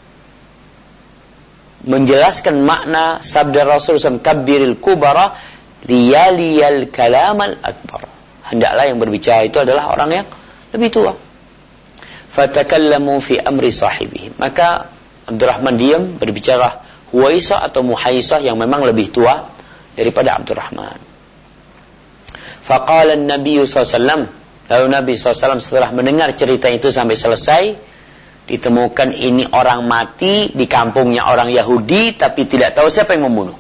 menjelaskan makna sabda Rasulullah SAW, kabbiril kubara liyaliyal kalam al-akbar. Hendaklah yang berbicara itu adalah orang yang lebih tua. Fatakallamu fi amri sahibihim. Maka Abdurrahman diam, berbicara Huwaisah atau Muhaisah yang memang lebih tua daripada Abdurrahman. Faqala an-nabiy SAW, lalu Nabi SAW setelah mendengar cerita itu sampai selesai, ditemukan ini orang mati di kampungnya orang Yahudi, tapi tidak tahu siapa yang membunuh.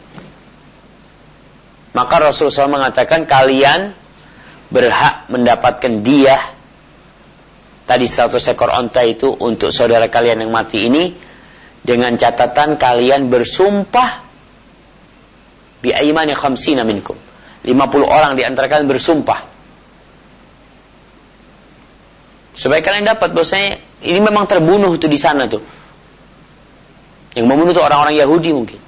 Maka Rasulullah SAW mengatakan, kalian berhak mendapatkan diyah tadi 100 ekor onta itu untuk saudara kalian yang mati ini, dengan catatan kalian bersumpah bi aimani khamsina minkum, 50 orang di antara kalian bersumpah supaya kalian dapat bahwasanya ini memang terbunuh itu di sana tuh. Yang membunuh itu orang-orang Yahudi mungkin.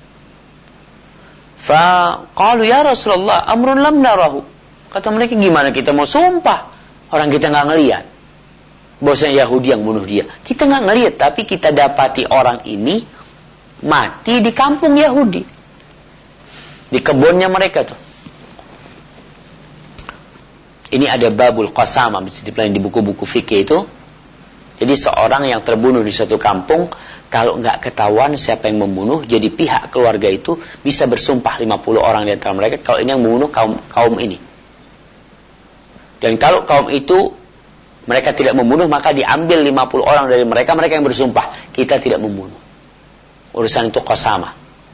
Fa qalu ya Rasulullah amrun lam narahu. Kata mereka, gimana kita mau sumpah? Orang kita enggak ngelihat bahwasanya Yahudi yang bunuh dia. Kita enggak ngelihat, tapi kita dapati orang ini mati di kampung Yahudi. Di kebunnya mereka tuh. Ini ada babul qasamah, bisa dipelajari di buku-buku fikih itu. Jadi seorang yang terbunuh di suatu kampung, kalau nggak ketahuan siapa yang membunuh, jadi pihak keluarga itu bisa bersumpah 50 orang di antara mereka, kalau ini yang membunuh kaum ini. Dan kalau kaum itu mereka tidak membunuh, maka diambil 50 orang dari mereka yang bersumpah, kita tidak membunuh. Urusan itu qasamah.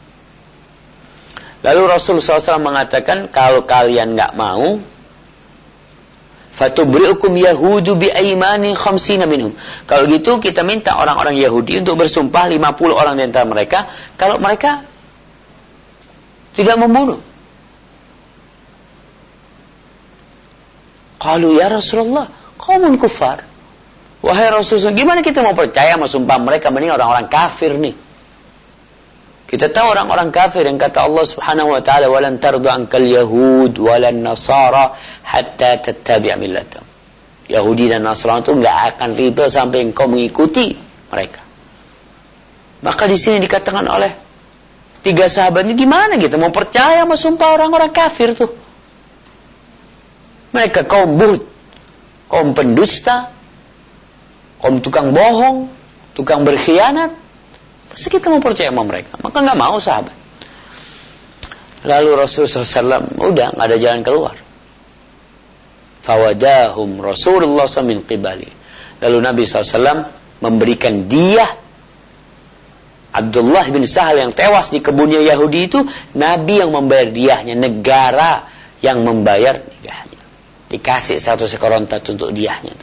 Lalu Rasulullah SAW mengatakan, kalau kalian nggak mau, fatubri'ukum yahudu bi aimani khamsina minhum. Kalau gitu kita minta orang-orang Yahudi untuk bersumpah 50 orang di antara mereka kalau mereka tidak membunuh. Qalu ya Rasulullah, qaumun kufar. Wahai Rasulullah, gimana kita mau percaya sama sumpah mereka? Mending orang-orang kafir nih. Kita tahu orang-orang kafir yang kata Allah Subhanahu wa taala, "Walan tardu ankal yahud walan nasara hatta tattabi' millatahum." Yahudi dan Nasrani itu enggak akan ridha sampai engkau mengikuti mereka. Maka di sini dikatakan oleh 3 sahabat ini, gimana kita mau percaya sama sumpah orang-orang kafir tuh? Mereka kaum buhut, kaum pendusta, kaum tukang bohong, tukang berkhianat. Masa kita mau percaya sama mereka? Maka nggak mau sahabat. Lalu Rasulullah SAW udah nggak ada jalan keluar. Fawadahum Rasulullah SAW min qibali. Lalu Nabi SAW memberikan diyah Abdullah bin Sahal yang tewas di kebunnya Yahudi itu. Nabi yang membayar diyahnya, negara yang membayar diyahnya. Dikasih 100 ekor onta untuk diyahnya.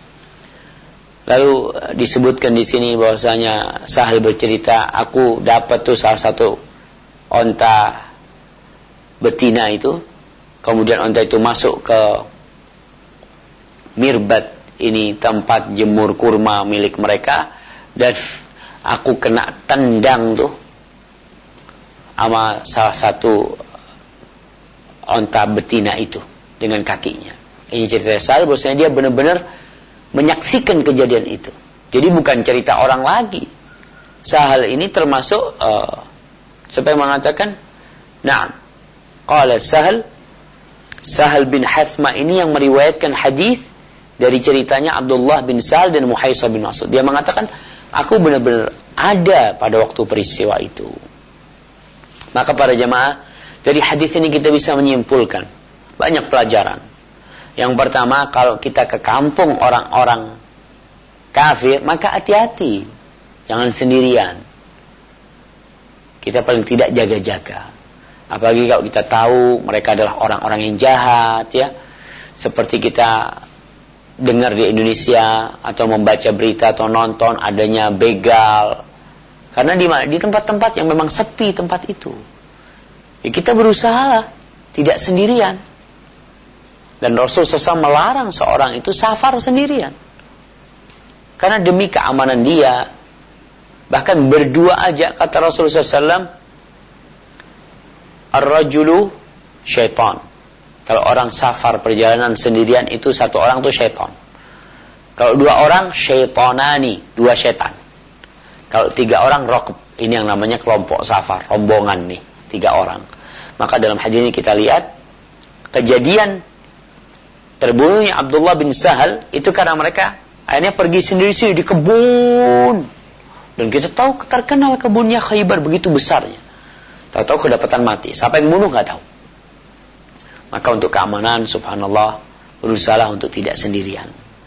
Lalu disebutkan di sini bahwasanya Sahal bercerita, aku dapat tuh salah satu onta betina itu. Kemudian onta itu masuk ke mirbat, ini tempat jemur kurma milik mereka, dan aku kena tendang tuh sama salah satu onta betina itu dengan kakinya. Ini cerita Sahal bahwasanya dia benar-benar menyaksikan kejadian itu. Jadi bukan cerita orang lagi. Sahal ini termasuk siapa yang mengatakan, "Na'am." Qala Sahal bin Hathma ini yang meriwayatkan hadis dari ceritanya Abdullah bin Sahal dan Muhaisah bin Mas'ud. Dia mengatakan, aku benar-benar ada pada waktu peristiwa itu. Maka para jemaah, dari hadis ini kita bisa menyimpulkan banyak pelajaran. Yang pertama, kalau kita ke kampung orang-orang kafir, maka hati-hati, jangan sendirian. Kita paling tidak jaga-jaga. Apalagi kalau kita tahu mereka adalah orang-orang yang jahat, ya. Seperti kita dengar di Indonesia atau membaca berita atau nonton adanya begal. Karena di tempat-tempat yang memang sepi tempat itu, ya kita berusahalah tidak sendirian. Dan Rasul SAW melarang seorang itu safar sendirian. Karena demi keamanan dia, bahkan berdua aja kata Rasulullah SAW, ar-rajulu syaitan. Kalau orang safar perjalanan sendirian itu satu orang itu syaitan. Kalau dua orang syaitanani, dua syaitan. Kalau tiga orang rokb, ini yang namanya kelompok safar, rombongan nih, 3 orang. Maka dalam hadis ini kita lihat kejadian terbunuhnya Abdullah bin Sahal itu karena mereka akhirnya pergi sendiri-sendiri di kebun. Dan kita tahu terkenal kebunnya Khaybar begitu besarnya. Tahu-tahu kedapatan mati. Siapa yang bunuh nggak tahu. Maka untuk keamanan, subhanallah, berusahalah untuk tidak sendirian.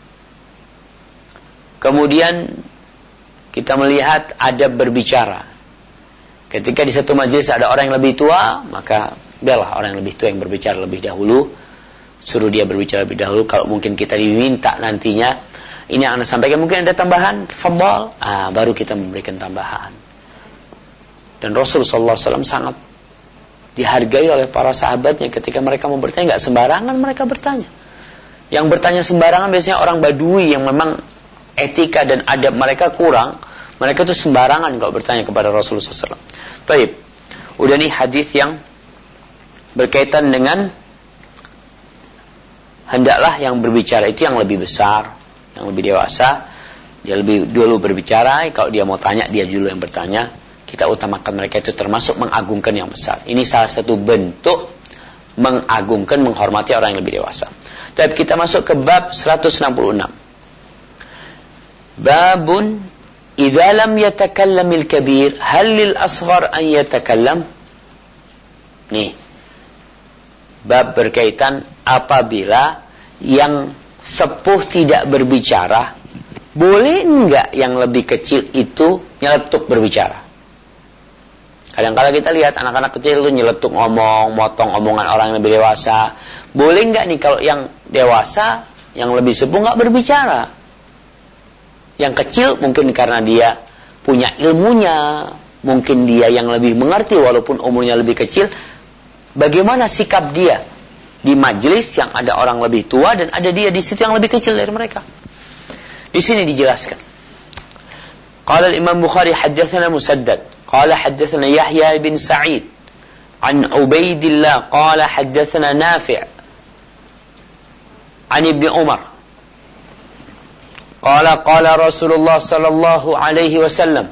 Kemudian kita melihat adab berbicara. Ketika di satu majelis ada orang yang lebih tua, maka biarlah orang yang lebih tua yang berbicara lebih dahulu. Suruh dia berbicara lebih dahulu. Kalau mungkin kita diminta nantinya, ini yang Anda sampaikan, mungkin ada tambahan, fadhal, baru kita memberikan tambahan. Dan Rasulullah SAW sangat dihargai oleh para sahabatnya ketika mereka mau bertanya. Nggak sembarangan mereka bertanya. Yang bertanya sembarangan biasanya orang Badui yang memang etika dan adab mereka kurang. Mereka itu sembarangan kalau bertanya kepada Rasulullah SAW. Baik, udah nih hadis yang berkaitan dengan hendaklah yang berbicara itu yang lebih besar, yang lebih dewasa. Dia lebih dulu berbicara. Kalau dia mau tanya, dia dulu yang bertanya. Kita utamakan mereka itu termasuk mengagungkan yang besar. Ini salah satu bentuk mengagungkan, menghormati orang yang lebih dewasa. Tapi kita masuk ke bab 166. Babun idza lam yatakallamil kabir hal lil asghar an yatakallam. Nih, bab berkaitan apabila yang sepuh tidak berbicara, boleh enggak yang lebih kecil itu nyeletuk berbicara? Kadang-kadang kita lihat anak-anak kecil itu nyeletuk ngomong, motong omongan orang yang lebih dewasa. Boleh enggak nih kalau yang dewasa, yang lebih sepuh enggak berbicara? Yang kecil mungkin karena dia punya ilmunya, mungkin dia yang lebih mengerti walaupun umurnya lebih kecil. Bagaimana sikap dia di majelis yang ada orang lebih tua dan ada dia di situ yang lebih kecil dari mereka? Di sini dijelaskan. Qala al-Imam Bukhari haddatsana Musaddad qala haddatsana Yahya bin Sa'id an Ubaidillah qala haddatsana Nafi' an Ibnu Umar qala qala Rasulullah sallallahu alaihi wasallam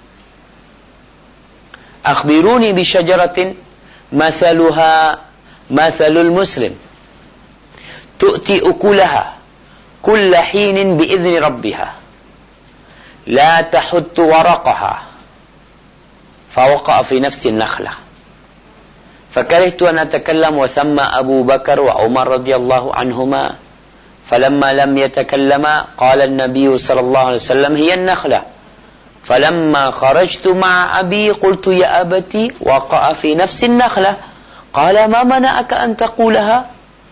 akhbiruni bi syajaratin mathaluha mathalul muslim tu'ti ukulaha kulla hinin bi'izni rabbiha la tahuttu waraqaha fawaqa'a fi nafsi an-nakhlah fakarihtu an atakallam wa thamma Abu Bakar wa Umar radhiyallahu anhuma falamma lam yatakallama qala an-nabiy sallallahu alaihi wasallam hiya an-nakhlah falamma kharajtu ma'a abi qultu ya abati waqa'a fi nafsi an-nakhlah qala ma mana'aka an taqulaha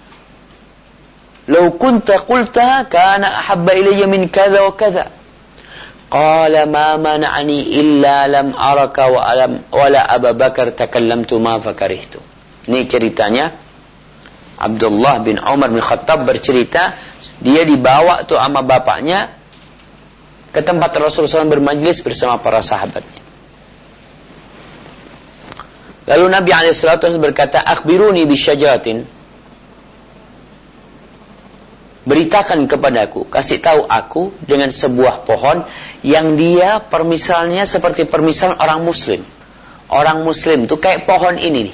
law kunta qultaha kana ahabba ilayya min kadha wa kadha qala ma mana'ani illa lam araka wa la Abu Bakar takallamtu ma fakarihtu. Ini ceritanya Abdullah bin Umar bin Khattab bercerita, dia dibawa tuh sama bapaknya ke tempat Rasulullah SAW bermajlis bersama para sahabatnya. Lalu Nabi SAW berkata, akhbiruni bisyajaratin, beritakan kepadaku, kasih tahu aku dengan sebuah pohon yang dia permisalnya seperti permisal orang muslim. Orang muslim itu kayak pohon ini nih.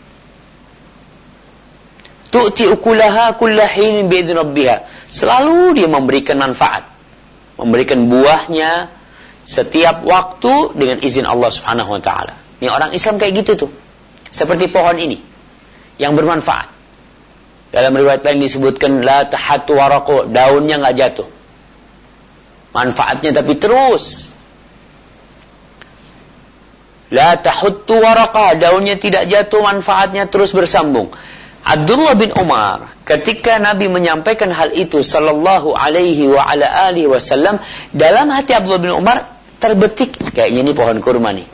Tu'ti ukulaha kulla hinin bi'idzni rabbiha. Selalu dia memberikan manfaat. Memberikan buahnya setiap waktu dengan izin Allah Subhanahu wa taala. Ini orang Islam kayak gitu tuh. Seperti pohon ini yang bermanfaat. Dalam riwayat lain disebutkan la tahattu waraqu, daunnya enggak jatuh. Manfaatnya tapi terus. La tahuttu waraqa, daunnya tidak jatuh, manfaatnya terus bersambung. Abdullah bin Umar, ketika Nabi menyampaikan hal itu sallallahu alaihi wa ala alihi wasallam, dalam hati Abdullah bin Umar terbetik, kayaknya ini pohon kurma nih.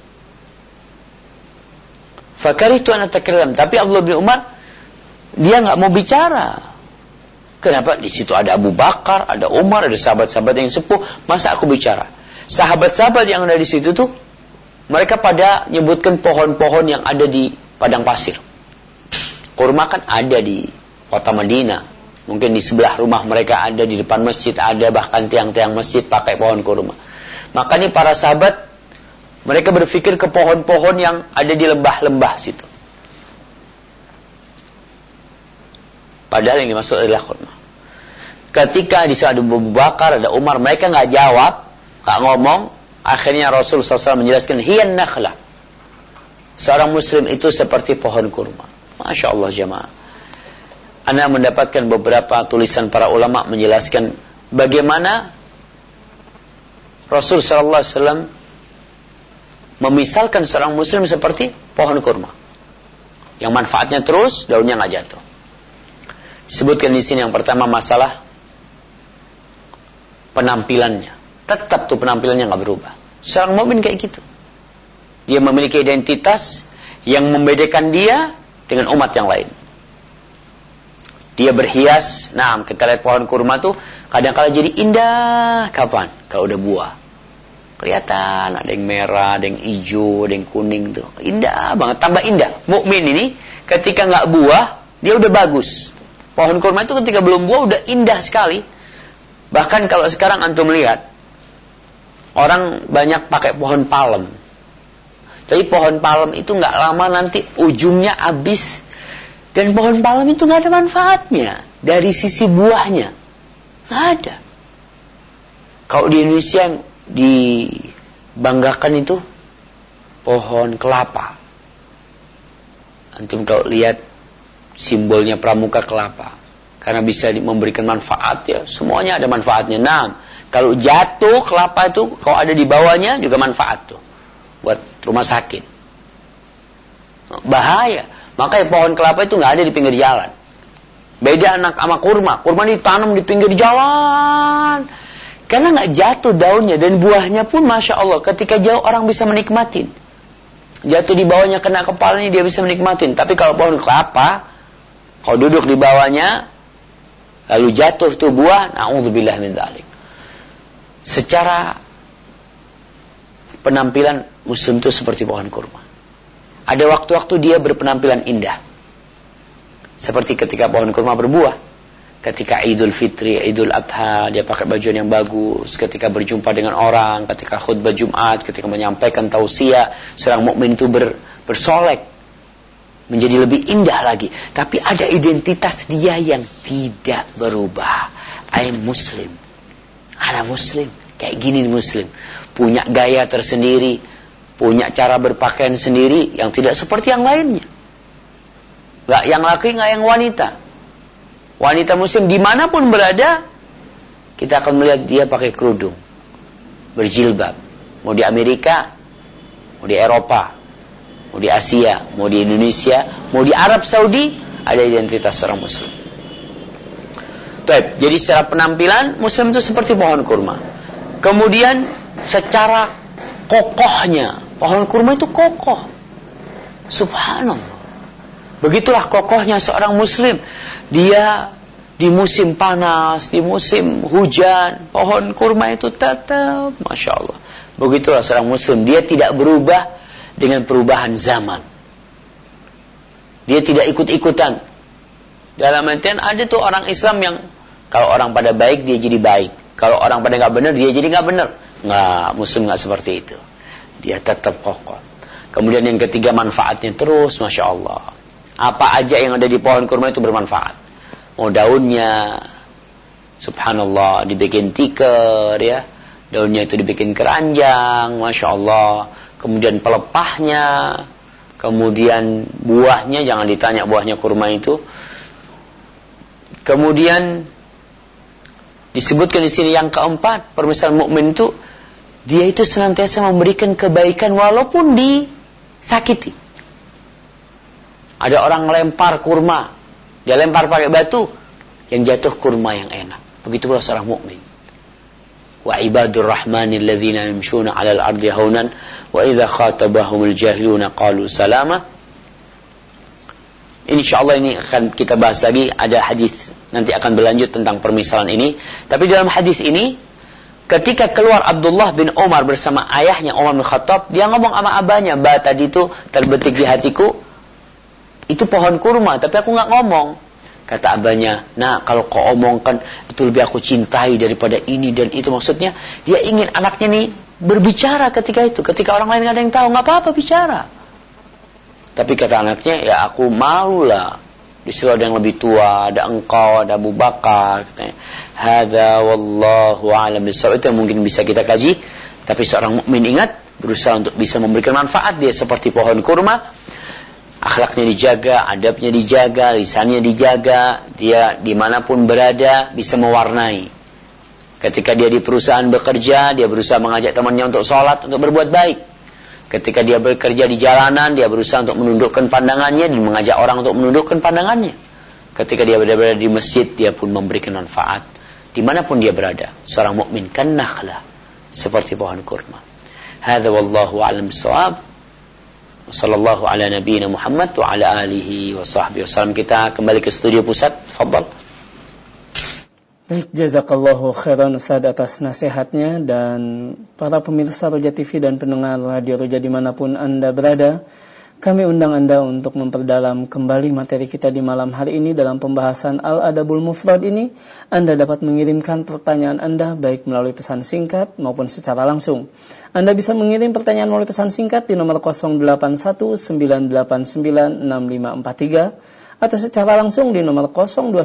Fakaritu an atakallam, tapi Abdullah bin Umar dia enggak mau bicara. Kenapa? Di situ ada Abu Bakar, ada Umar, ada sahabat-sahabat yang sepuh, masa aku bicara? Sahabat-sahabat yang ada di situ tuh mereka pada nyebutkan pohon-pohon yang ada di padang pasir. Kurma kan ada di kota Madinah. Mungkin di sebelah rumah mereka ada, di depan masjid ada, bahkan tiang-tiang masjid pakai pohon kurma. Makanya para sahabat, mereka berpikir ke pohon-pohon yang ada di lembah-lembah situ. Padahal yang dimaksud adalah kurma. Ketika di sana ada Abu Bakar, ada Umar, mereka nggak jawab, nggak ngomong. Akhirnya Rasul SAW menjelaskan, hiyan nakhlah. Seorang muslim itu seperti pohon kurma. Masya Allah jemaah. Anda mendapatkan beberapa tulisan para ulama menjelaskan bagaimana Rasul SAW memisalkan seorang muslim seperti pohon kurma yang manfaatnya terus, daunnya nggak jatuh. Sebutkan di sini yang pertama masalah penampilannya. Tetap tuh penampilannya nggak berubah. Seorang mukmin kayak gitu. Dia memiliki identitas yang membedakan dia dengan umat yang lain. Dia berhias. Nah, kita lihat pohon kurma tuh kadang-kala jadi indah. Kapan? Kalau udah buah. Kelihatan ada yang merah, ada yang hijau, ada yang kuning tuh. Indah banget, tambah indah. Mukmin ini ketika nggak buah, dia udah bagus. Pohon kurma itu ketika belum buah udah indah sekali. Bahkan kalau sekarang antum lihat, orang banyak pakai pohon palem. Tapi pohon palem itu nggak lama nanti ujungnya habis. Dan pohon palem itu nggak ada manfaatnya. Dari sisi buahnya. Nggak ada. Kalau di Indonesia yang dibanggakan itu pohon kelapa. Antum kalau lihat simbolnya pramuka kelapa. Karena bisa memberikan manfaat ya. Semuanya ada manfaatnya. Nah, kalau jatuh kelapa itu, kalau ada di bawahnya juga manfaat tuh. Buat rumah sakit. Bahaya. Makanya pohon kelapa itu nggak ada di pinggir jalan. Beda anak sama kurma. Kurma ditanam di pinggir jalan. Karena nggak jatuh daunnya dan buahnya pun masya Allah. Ketika jauh orang bisa menikmatin. Jatuh di bawahnya kena kepalanya dia bisa menikmatin. Tapi kalau pohon kelapa, kalau duduk di bawahnya, lalu jatuh tuh buah, na'udzubillah min dzalik. Secara penampilan muslim itu seperti pohon kurma. Ada waktu-waktu dia berpenampilan indah. Seperti ketika pohon kurma berbuah. Ketika Idul Fitri, Idul Adha, dia pakai baju yang bagus. Ketika berjumpa dengan orang, ketika khutbah Jumat, ketika menyampaikan tausiah, seorang mukmin itu bersolek. Menjadi lebih indah lagi. Tapi ada identitas dia yang tidak berubah. I am Muslim. Ana Muslim. Kayak gini Muslim. Punya gaya tersendiri. Punya cara berpakaian sendiri yang tidak seperti yang lainnya. Gak yang laki, gak yang wanita. Wanita Muslim dimanapun berada, kita akan melihat dia pakai kerudung. Berjilbab. Mau di Amerika, mau di Eropa, mau di Asia, mau di Indonesia, mau di Arab Saudi, ada identitas seorang Muslim. Jadi secara penampilan, Muslim itu seperti pohon kurma. Kemudian secara kokohnya, pohon kurma itu kokoh. Subhanallah. Begitulah kokohnya seorang Muslim. Dia di musim panas, di musim hujan, pohon kurma itu tetap, Masya Allah. Begitulah seorang Muslim. Dia tidak berubah dengan perubahan zaman. Dia tidak ikut-ikutan. Dalam artian ada tuh orang Islam yang kalau orang pada baik dia jadi baik. Kalau orang pada nggak benar dia jadi nggak benar. Nggak, Muslim nggak seperti itu. Dia tetap kokoh. Kemudian yang ketiga manfaatnya terus, Masya Allah. Apa aja yang ada di pohon kurma itu bermanfaat. Mau daunnya, subhanallah, dibikin tikar ya, Daunnya itu dibikin keranjang, Masya Allah. Kemudian pelepahnya, kemudian buahnya, jangan ditanya buahnya kurma itu. Kemudian disebutkan di sini yang keempat, permisalan mukmin itu dia itu senantiasa memberikan kebaikan walaupun disakiti. Ada orang lempar kurma, dia lempar pakai batu, yang jatuh kurma yang enak. Begitu pula seorang mukmin. Wa ibadur rahmanil ladzina yamshuna 'alal ardi haunan wa idza khatabahumul jahiluna qalu salama. Insyaallah ini akan kita bahas lagi, ada hadis nanti akan berlanjut tentang permisalan ini. Tapi dalam hadis ini ketika keluar Abdullah bin Umar bersama ayahnya Umar bin Khattab, dia ngomong sama abahnya, "Ba, tadi itu terbetik di hatiku itu pohon kurma, tapi aku enggak ngomong." Kata abahnya, "Nah, kalau kau omongkan itu lebih aku cintai daripada ini dan itu." Maksudnya dia ingin anaknya nih berbicara ketika itu. Ketika orang lain nggak ada yang tahu, nggak apa-apa bicara. Tapi kata anaknya, "Ya aku malu lah. Di situ ada yang lebih tua, ada engkau, ada Abu Bakar." Katanya, "Hadza wallahu a'lam bissawab." Itu yang mungkin bisa kita kaji. Tapi seorang mukmin ingat, berusaha untuk bisa memberikan manfaat. Dia seperti pohon kurma. Akhlaknya dijaga, adabnya dijaga, lisannya dijaga, dia dimanapun berada bisa mewarnai. Ketika dia di perusahaan bekerja, dia berusaha mengajak temannya untuk sholat, untuk berbuat baik. Ketika dia bekerja di jalanan, dia berusaha untuk menundukkan pandangannya dan mengajak orang untuk menundukkan pandangannya. Ketika dia berada di masjid, dia pun memberikan manfaat. Dimanapun dia berada, seorang mukmin kan nakhlah, seperti pohon kurma. Hadza wallahu a'lam bissawab. Sallallahu ala nabiyina Muhammad wa ala alihi wa sahbihi wasallam. Kita kembali ke studio pusat. Fadhal. Baik, jazakallahu khairan Ustaz atas nasihatnya. Dan para pemirsa Roja TV dan pendengar Radio Roja dimanapun Anda berada, kami undang Anda untuk memperdalam kembali materi kita di malam hari ini dalam pembahasan Al-Adabul Mufrad ini. Anda dapat mengirimkan pertanyaan Anda baik melalui pesan singkat maupun secara langsung. Anda bisa mengirim pertanyaan melalui pesan singkat di nomor 0819896543 atau secara langsung di nomor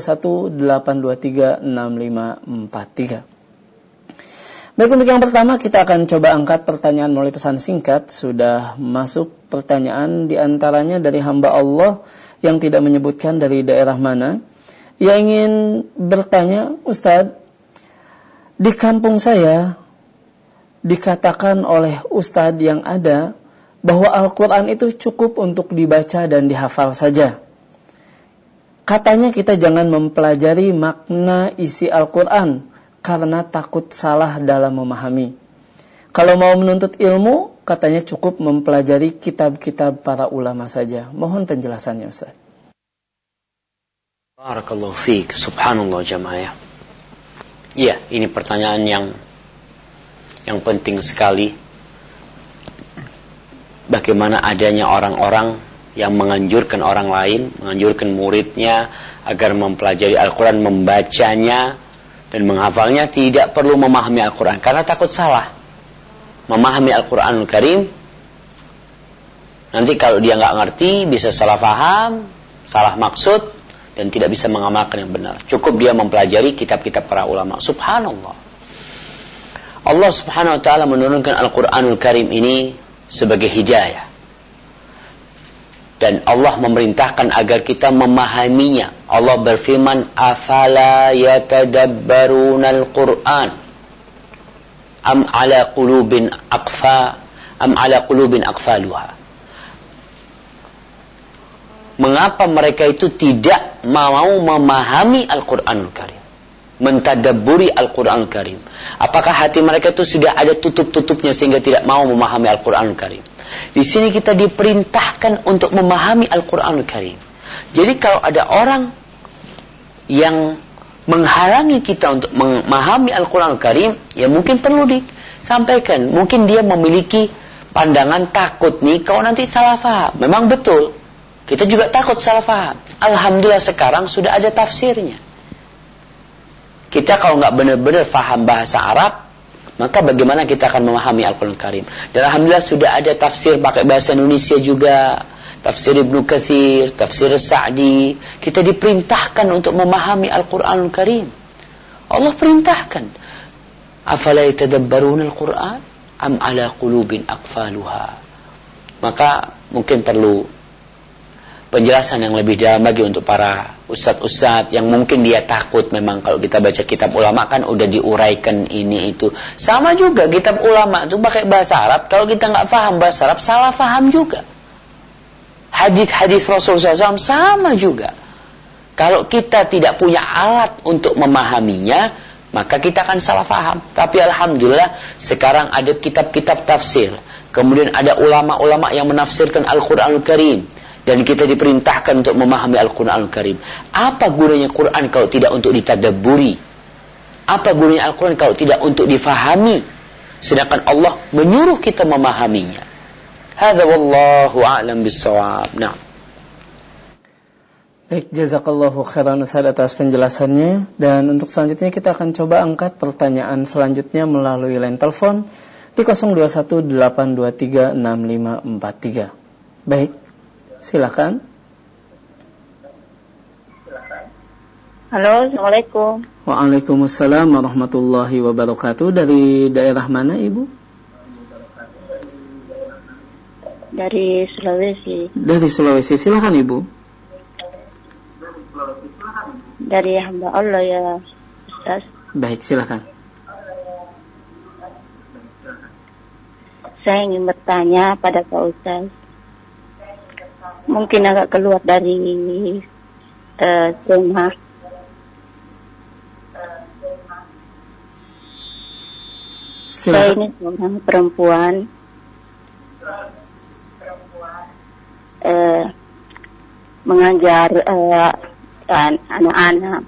0218236543. Baik, untuk yang pertama kita akan coba angkat pertanyaan melalui pesan singkat. Sudah masuk pertanyaan di antaranya dari hamba Allah yang tidak menyebutkan dari daerah mana. Ia ingin bertanya, "Ustadz, di kampung saya dikatakan oleh Ustadz yang ada bahwa Al-Quran itu cukup untuk dibaca dan dihafal saja. Katanya kita jangan mempelajari makna isi Al-Quran karena takut salah dalam memahami. Kalau mau menuntut ilmu, katanya cukup mempelajari kitab-kitab para ulama saja." Mohon penjelasannya, Ustaz. Barakallahu fiik. Subhanallah jamaah. Ya, ini pertanyaan yang penting sekali. Bagaimana adanya orang-orang yang menganjurkan orang lain, menganjurkan muridnya agar mempelajari Al-Quran, membacanya dan menghafalnya, tidak perlu memahami Al-Quran karena takut salah. Memahami Al-Quranul Karim, nanti kalau dia nggak ngerti bisa salah faham, salah maksud, dan tidak bisa mengamalkan yang benar. Cukup dia mempelajari kitab-kitab para ulama. Subhanallah. Allah subhanahu wa ta'ala menurunkan Al-Quranul Karim ini sebagai hidayah. Dan Allah memerintahkan agar kita memahaminya. Allah berfirman, "Afala yatadabbarunal Qur'an am ala qulubin aqfaluha." Mengapa mereka itu tidak mau memahami Al-Qur'anul Karim, mentadabburi Al-Qur'anul Karim? Apakah hati mereka itu sudah ada tutup-tutupnya sehingga tidak mau memahami Al-Qur'anul Karim? Di sini kita diperintahkan untuk memahami Al-Qur'anul Karim. Jadi kalau ada orang yang menghalangi kita untuk memahami Al-Qur'anul Karim, ya mungkin perlu disampaikan. Mungkin dia memiliki pandangan takut nih kalau nanti salah faham. Memang betul, kita juga takut salah faham. Alhamdulillah sekarang sudah ada tafsirnya. Kita kalau nggak benar-benar faham bahasa Arab, maka bagaimana kita akan memahami Al-Quran Karim? Dan alhamdulillah sudah ada tafsir pakai bahasa Indonesia juga. Tafsir Ibnu Katsir, tafsir Sa'di. Kita diperintahkan untuk memahami Al-Quran Karim. Allah perintahkan. Afala yatadabbaruna al-Qur'an am ala qulubin aqfaluha. Maka mungkin perlu penjelasan yang lebih dalam lagi untuk para ustadz-ustadz yang mungkin dia takut. Memang kalau kita baca kitab ulama kan udah diuraikan ini itu. Sama juga kitab ulama itu pakai bahasa Arab. Kalau kita nggak paham bahasa Arab, salah paham juga. Hadis-hadis Rasulullah SAW sama juga. Kalau kita tidak punya alat untuk memahaminya, maka kita akan salah paham. Tapi alhamdulillah sekarang ada kitab-kitab tafsir. Kemudian ada ulama-ulama yang menafsirkan Al-Quranul Karim. Dan kita diperintahkan untuk memahami Al-Quranul Karim. Apa gunanya Quran kalau tidak untuk ditadabburi? Apa gunanya Al-Quran kalau tidak untuk difahami? Sedangkan Allah menyuruh kita memahaminya. Hadza wallahu a'lam bis-shawab. Nah. Baik, jazakallahu khairan Ustaz atas penjelasannya. Dan untuk selanjutnya kita akan coba angkat pertanyaan selanjutnya melalui line telepon di 0218236543. Baik, silakan. Halo, Assalamualaikum. Waalaikumsalam warahmatullahi wabarakatuh. Dari daerah mana Ibu? Dari Sulawesi. Dari Sulawesi, silakan Ibu. Dari hamba Allah ya Ustaz. Baik, silakan. Saya ingin bertanya pada Pak Ustaz. Mungkin agak keluar dari tema. Saya ini seorang perempuan mengajar anak-anak.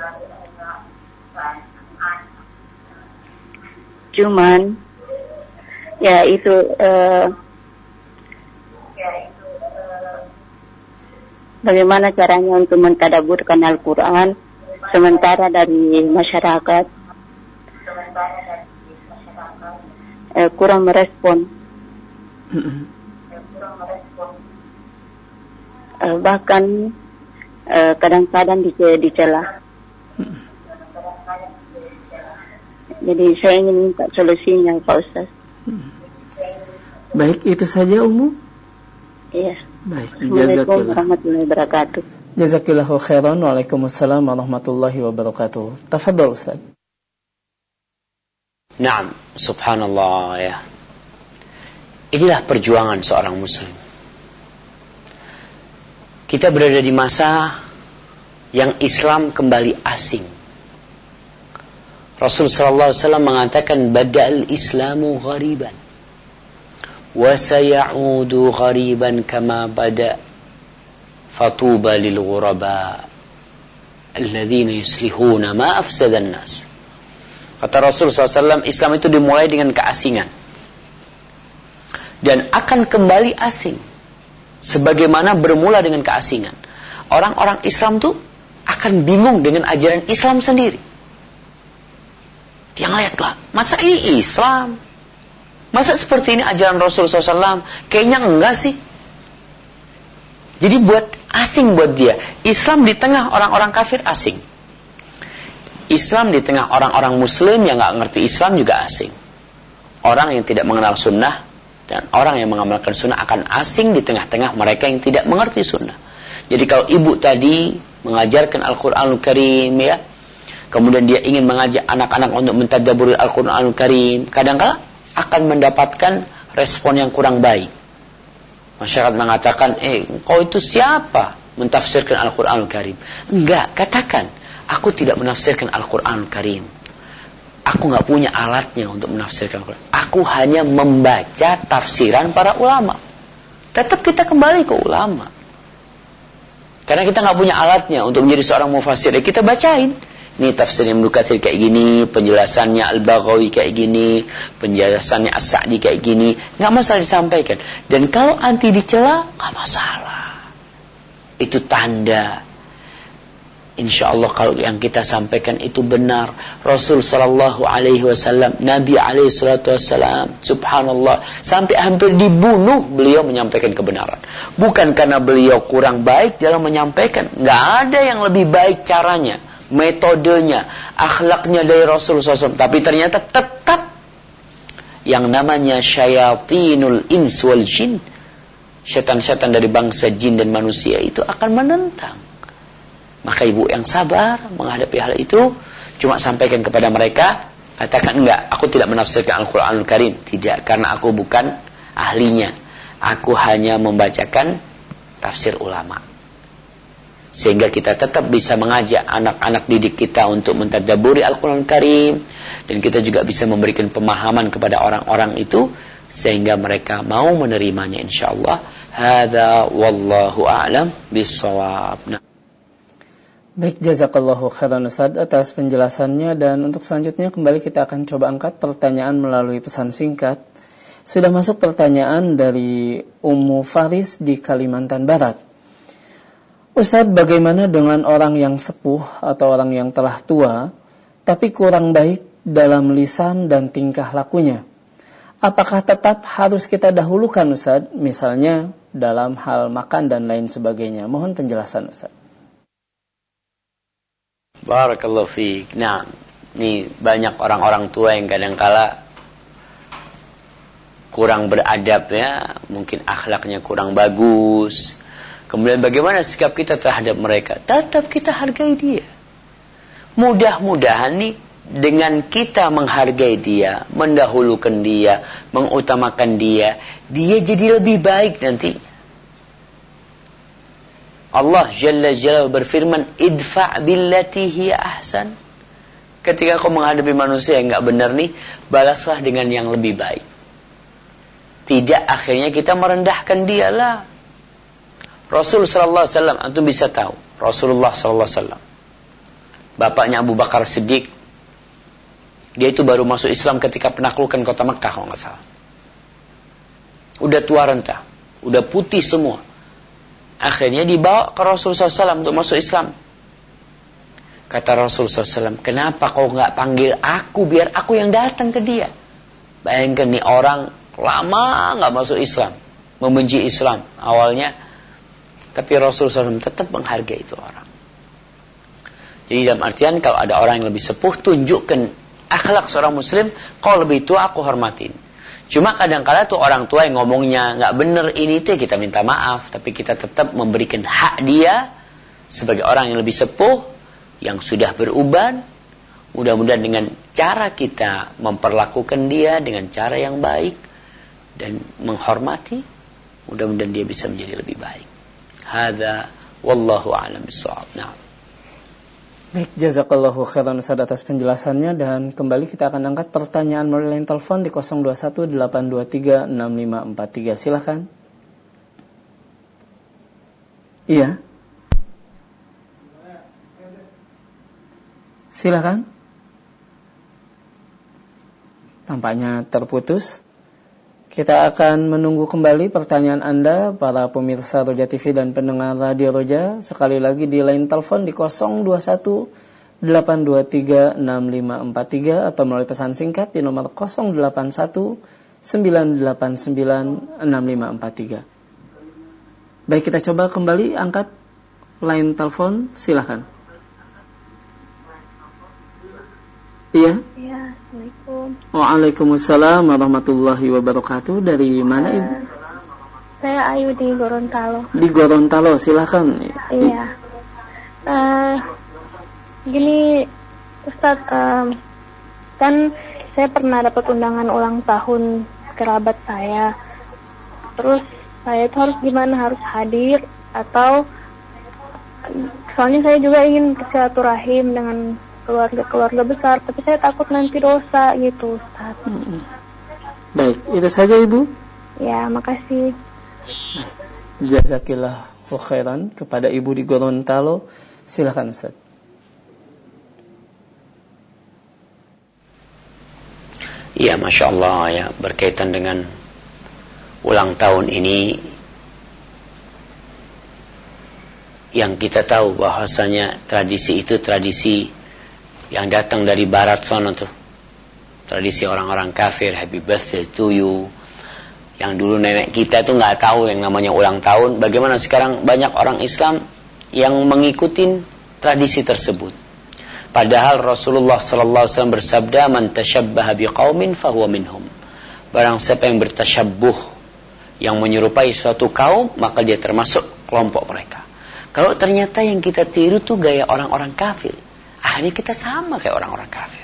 Cuman ya itu bagaimana caranya untuk mentadabburkan Al-Quran sementara dari masyarakat kurang merespon. Bahkan kadang-kadang dicela. Jadi saya ingin minta solusinya Pak Ustaz. Baik, itu saja Ummu. Iya. Baik, Assalamualaikum warahmatullahi wabarakatuh. Jazakillahu khairan. Waalaikumsalam warahmatullahi wabarakatuh. Tafadhol Ustaz. Naam, subhanallah ya. Inilah perjuangan seorang muslim. Kita berada di masa yang Islam kembali asing. Rasul sallallahu alaihi wasallam mengatakan bada'al Islamu ghariban wa sayaudu ghariban kama bada' fatuba lil ghuraba alladhina yuslihuna ma afsada an-nas. Kata Rasul sallallahu alaihi wasallam, Islam itu dimulai dengan keasingan dan akan kembali asing sebagaimana bermula dengan keasingan. Orang-orang Islam tuh akan bingung dengan ajaran Islam sendiri. Yang lihatlah, masa ini Islam? Masa seperti ini ajaran Rasulullah SAW? Kayaknya enggak sih. Jadi buat asing buat dia. Islam di tengah orang-orang kafir asing. Islam di tengah orang-orang Muslim yang nggak ngerti Islam juga asing. Orang yang tidak mengenal sunnah dan orang yang mengamalkan sunnah akan asing di tengah-tengah mereka yang tidak mengerti sunnah. Jadi kalau ibu tadi mengajarkan Al-Quranul Karim ya, kemudian dia ingin mengajak anak-anak untuk mentadabburi Al-Quranul Karim, kadang-kala akan mendapatkan respon yang kurang baik. Masyarakat mengatakan, kau itu siapa mentafsirkan Al-Quranul Karim? Enggak, katakan, aku tidak menafsirkan Al-Quranul Karim. Aku nggak punya alatnya untuk menafsirkan Al-Quran. Aku hanya membaca tafsiran para ulama. Tetap kita kembali ke ulama. Karena kita nggak punya alatnya untuk menjadi seorang mufassir. Kita bacain. Ini tafsirnya Ibnu Katsir kayak gini, penjelasannya Al-Baghawi kayak gini, penjelasannya As-Sa'di kayak gini. Nggak masalah disampaikan. Dan kalau anti dicela, nggak masalah. Itu tanda. Insya Allah kalau yang kita sampaikan itu benar. Rasul sallallahu alaihi wasallam, Nabi alaihi salatu wasallam, subhanallah, sampai hampir dibunuh beliau menyampaikan kebenaran. Bukan karena beliau kurang baik dalam menyampaikan. Nggak ada yang lebih baik caranya metodenya, akhlaknya dari Rasulullah SAW. Tapi ternyata tetap yang namanya syayatinul ins wal jin, setan-setan dari bangsa jin dan manusia itu akan menentang. Maka ibu yang sabar menghadapi hal itu, cuma sampaikan kepada mereka, katakan enggak, aku tidak menafsirkan Al-Quranul Karim. Tidak, karena aku bukan ahlinya. Aku hanya membacakan tafsir ulama. Sehingga kita tetap bisa mengajak anak-anak didik kita untuk mentadabburi Al-Quran Karim. Dan kita juga bisa memberikan pemahaman kepada orang-orang itu, sehingga mereka mau menerimanya insyaAllah. Hadza wallahu a'lam bissawab. Baik, jazakallahu khairan Ustaz atas penjelasannya. Dan untuk selanjutnya kembali kita akan coba angkat pertanyaan melalui pesan singkat. Sudah masuk pertanyaan dari Ummu Faris di Kalimantan Barat. Ustaz, bagaimana dengan orang yang sepuh atau orang yang telah tua, tapi kurang baik dalam lisan dan tingkah lakunya? Apakah tetap harus kita dahulukan Ustaz, misalnya dalam hal makan dan lain sebagainya? Mohon penjelasan Ustaz. Barakallahu fiik. Nah, ini banyak orang-orang tua yang kadang-kala kurang beradab ya, mungkin akhlaknya kurang bagus. Kemudian bagaimana sikap kita terhadap mereka? Tetap kita hargai dia. Mudah-mudahan nih, dengan kita menghargai dia, mendahulukan dia, mengutamakan dia, dia jadi lebih baik nanti. Allah Jalla Jalla berfirman, idfa' billati hiya ahsan. Ketika kau menghadapi manusia yang enggak benar nih, balaslah dengan yang lebih baik. Tidak akhirnya kita merendahkan dia lah. Rasul sallallahu alaihi wasallam, antum bisa tahu, Rasulullah sallallahu alaihi wasallam, bapaknya Abu Bakar Siddiq, dia itu baru masuk Islam ketika penaklukan kota Mekah kalau enggak salah. Udah tua renta, udah putih semua. Akhirnya dibawa ke Rasul sallallahu alaihi wasallam untuk masuk Islam. Kata Rasul sallallahu alaihi wasallam, kenapa kau enggak panggil aku biar aku yang datang ke dia? Bayangkan nih orang lama enggak masuk Islam, membenci Islam awalnya. Tapi Rasulullah SAW tetap menghargai itu orang. Jadi dalam artian kalau ada orang yang lebih sepuh, tunjukkan akhlak seorang muslim. Kalau lebih tua, aku hormatin. Cuma kadang-kadang tuh orang tua yang ngomongnya nggak bener ini itu, kita minta maaf. Tapi kita tetap memberikan hak dia sebagai orang yang lebih sepuh, yang sudah beruban. Mudah-mudahan dengan cara kita memperlakukan dia dengan cara yang baik dan menghormati, mudah-mudahan dia bisa menjadi lebih baik. Hadza wallahu a'lam bissawab. Nah. Baik, jazakallahu khairan Ustaz atas penjelasannya, dan kembali kita akan angkat pertanyaan melalui line telepon di 0218236543. Silakan. Iya. Silakan. Tampaknya terputus. Kita akan menunggu kembali pertanyaan Anda, para pemirsa Roja TV dan pendengar Radio Roja. Sekali lagi di line telepon di 0218236543 atau melalui pesan singkat di nomor 0819896543. Baik, kita coba kembali angkat line telepon, silakan. Iya. Ya, Assalamualaikum. Waalaikumsalam warahmatullahi wabarakatuh. Dari mana Ibu? Saya Ayu di Gorontalo. Di Gorontalo, silakan. Iya. Gini, Ustadz, kan saya pernah dapat undangan ulang tahun kerabat saya. Terus saya itu harus gimana? Harus hadir atau? Soalnya saya juga ingin silaturahim dengan keluarga besar, tapi saya takut nanti dosa gitu, Ustaz. Baik, itu saja Ibu. Ya, makasih. Jazakillahu khairan kepada Ibu di Gorontalo. Silakan Ustaz. Iya, Masya Allah ya, berkaitan dengan ulang tahun ini, yang kita tahu bahwasanya tradisi itu tradisi yang datang dari barat sana tuh. Tradisi orang-orang kafir, happy birthday to you. Yang dulu nenek kita tuh nggak tahu yang namanya ulang tahun. Bagaimana sekarang banyak orang Islam yang mengikuti tradisi tersebut. Padahal Rasulullah sallallahu alaihi wasallam bersabda, "Man tashabbaha biqaumin fahuwa minhum." Barang siapa yang bertasyabbuh, yang menyerupai suatu kaum, maka dia termasuk kelompok mereka. Kalau ternyata yang kita tiru tuh gaya orang-orang kafir, akhirnya kita sama kayak orang-orang kafir.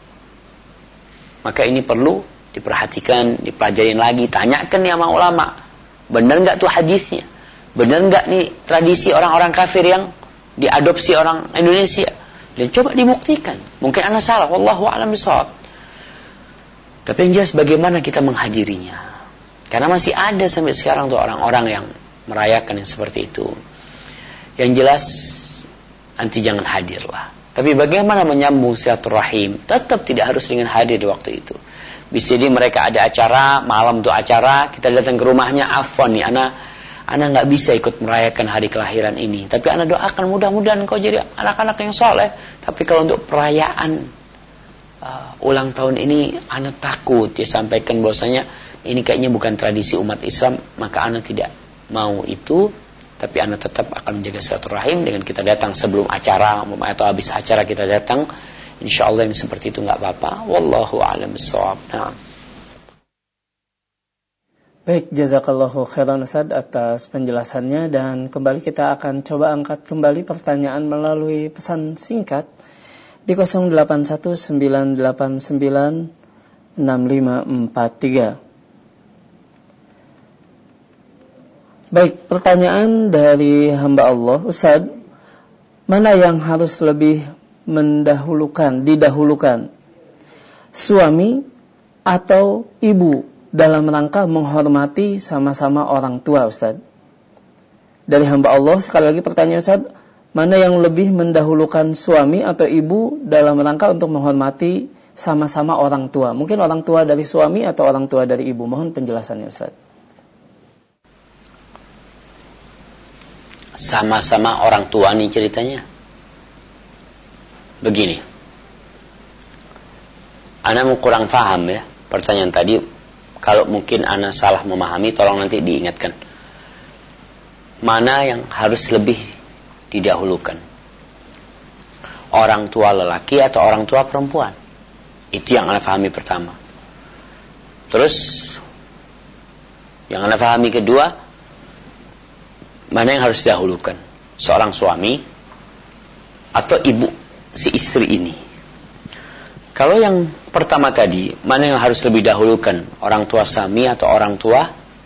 Maka ini perlu diperhatikan, dipelajarin lagi, tanyakan nih sama ulama. Benar enggak tuh hadisnya? Benar enggak nih tradisi orang-orang kafir yang diadopsi orang Indonesia? Dan coba dibuktikan. Mungkin ana salah, wallahu a'lam bishawab. Tapi yang jelas bagaimana kita menghadirinya. Karena masih ada sampai sekarang tuh orang-orang yang merayakan yang seperti itu. Yang jelas anti jangan hadirlah. Tapi bagaimana menyambung silaturahim? Tetap tidak harus dengan hadir di waktu itu. Bisa jadi mereka ada acara, malam tuh acara, kita datang ke rumahnya, afwan nih, ana nggak bisa ikut merayakan hari kelahiran ini. Tapi ana doakan mudah-mudahan kau jadi anak-anak yang soleh. Tapi kalau untuk perayaan ulang tahun ini, ana takut dia sampaikan bahwasanya ini kayaknya bukan tradisi umat Islam, maka ana tidak mau itu. Tapi ana tetap akan menjaga silaturahim dengan kita datang sebelum acara atau habis acara kita datang. Insyaallah yang seperti itu nggak apa-apa. Wallahu a'lam bishawab. Nah. Baik, jazakallahu khairan Ustaz atas penjelasannya, dan kembali kita akan coba angkat kembali pertanyaan melalui pesan singkat di 0819896543. Baik, pertanyaan dari hamba Allah, Ustaz, mana yang harus lebih didahulukan, suami atau ibu dalam rangka menghormati sama-sama orang tua, Ustaz? Dari hamba Allah, sekali lagi pertanyaan, Ustaz, mana yang lebih mendahulukan suami atau ibu dalam rangka untuk menghormati sama-sama orang tua? Mungkin orang tua dari suami atau orang tua dari ibu. Mohon penjelasannya, Ustaz. Sama-sama orang tua nih ceritanya. Begini, ana mau kurang paham ya pertanyaan tadi. Kalau mungkin ana salah memahami, tolong nanti diingatkan. Mana yang harus lebih didahulukan? Orang tua lelaki atau orang tua perempuan? Itu yang ana pahami pertama. Terus yang ana pahami kedua, mana yang harus didahulukan? Seorang suami atau ibu si istri ini? Kalau yang pertama tadi, mana yang harus lebih dahulukan? Orang tua suami atau orang tua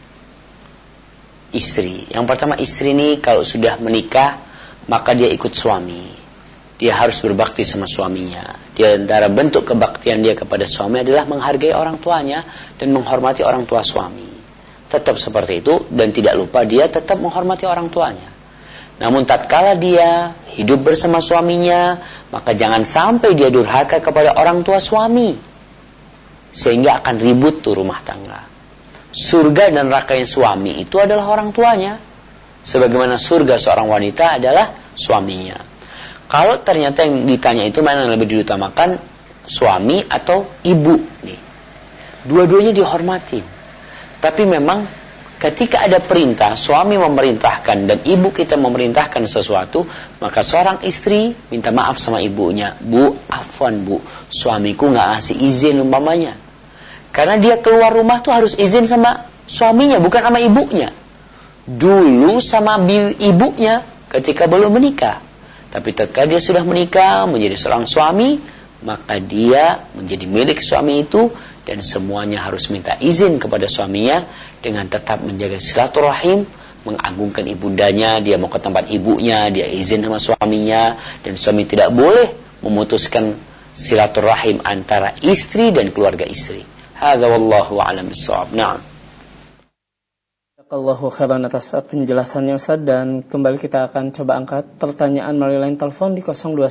istri? Yang pertama istri ini kalau sudah menikah, maka dia ikut suami. Dia harus berbakti sama suaminya. Di antara bentuk kebaktian dia kepada suami adalah menghargai orang tuanya dan menghormati orang tua suami. Tetap seperti itu, dan tidak lupa dia tetap menghormati orang tuanya. Namun tatkala dia hidup bersama suaminya, maka jangan sampai dia durhaka kepada orang tua suami, sehingga akan ribut tuh rumah tangga. Surga dan nerakanya suami itu adalah orang tuanya, sebagaimana surga seorang wanita adalah suaminya. Kalau ternyata yang ditanya itu mana yang lebih diutamakan, suami atau ibu nih, dua-duanya dihormati. Tapi memang ketika ada perintah, suami memerintahkan dan ibu kita memerintahkan sesuatu, maka seorang istri minta maaf sama ibunya. Bu, afwan bu, suamiku gak ngasih izin umpamanya. Karena dia keluar rumah tuh harus izin sama suaminya, bukan sama ibunya. Dulu sama ibunya ketika belum menikah. Tapi ketika dia sudah menikah, menjadi seorang suami, maka dia menjadi milik suami itu, dan semuanya harus minta izin kepada suaminya dengan tetap menjaga silaturahim, mengagungkan ibundanya. Dia mau ke tempat ibunya, dia izin sama suaminya, dan suami tidak boleh memutuskan silaturahim antara istri dan keluarga istri. Hadza wallahu a'lam bishawab. Na'am. Jazakallahu khairan atas penjelasannya, Ustaz, dan kembali kita akan coba angkat pertanyaan melalui line telepon di